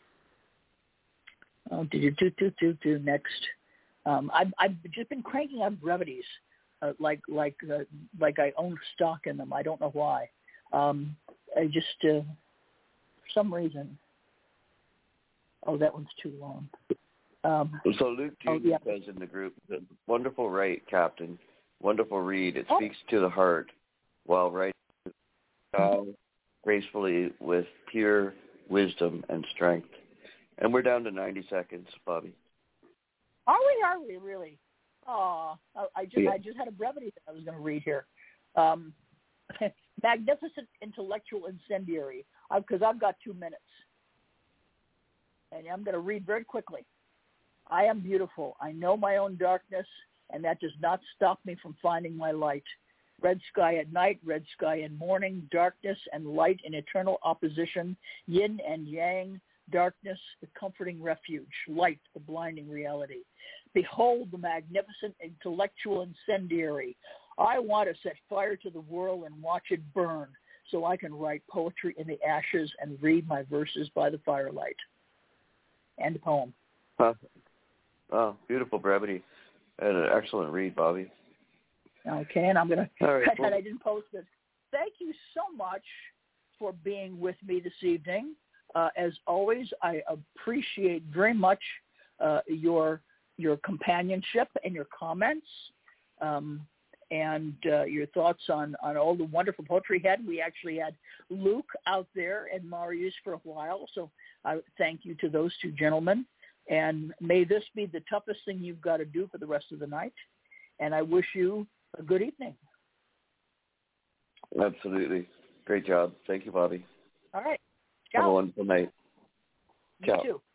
oh, did you do do do do next? Um, I've I've just been cranking out brevities, uh, like like uh, like I own stock in them. I don't know why. Um, I just uh, for some reason. Oh, that one's too long. Um, So Luke oh, Junior yeah. says in the group, wonderful write, Captain. Wonderful read. It Oh. speaks to the heart while writing uh, gracefully with pure wisdom and strength. And we're down to ninety seconds, Bobby. Are we? Are we really? Oh, I, I just Yeah. I just had a brevity that I was going to read here. Um, magnificent intellectual incendiary, because I've got two minutes, and I'm going to read very quickly. I am beautiful. I know my own darkness, and that does not stop me from finding my light. Red sky at night, red sky in morning, darkness and light in eternal opposition, yin and yang, darkness, the comforting refuge, light, the blinding reality. Behold the magnificent intellectual incendiary. I want to set fire to the world and watch it burn so I can write poetry in the ashes and read my verses by the firelight. End poem. Huh. Oh, beautiful brevity. And an excellent read, Bobby. Okay, and I'm going to, All right, I well, I didn't post this. Thank you so much for being with me this evening. Uh, as always, I appreciate very much uh, your your companionship and your comments um, and uh, your thoughts on, on all the wonderful poetry we had. We actually had Luke out there and Marius for a while, so I thank you to those two gentlemen. And may this be the toughest thing you've got to do for the rest of the night. And I wish you a good evening. absolutely. Great job. Thank you, Bobby. All right. Have a Ciao. wonderful night. You Ciao. too.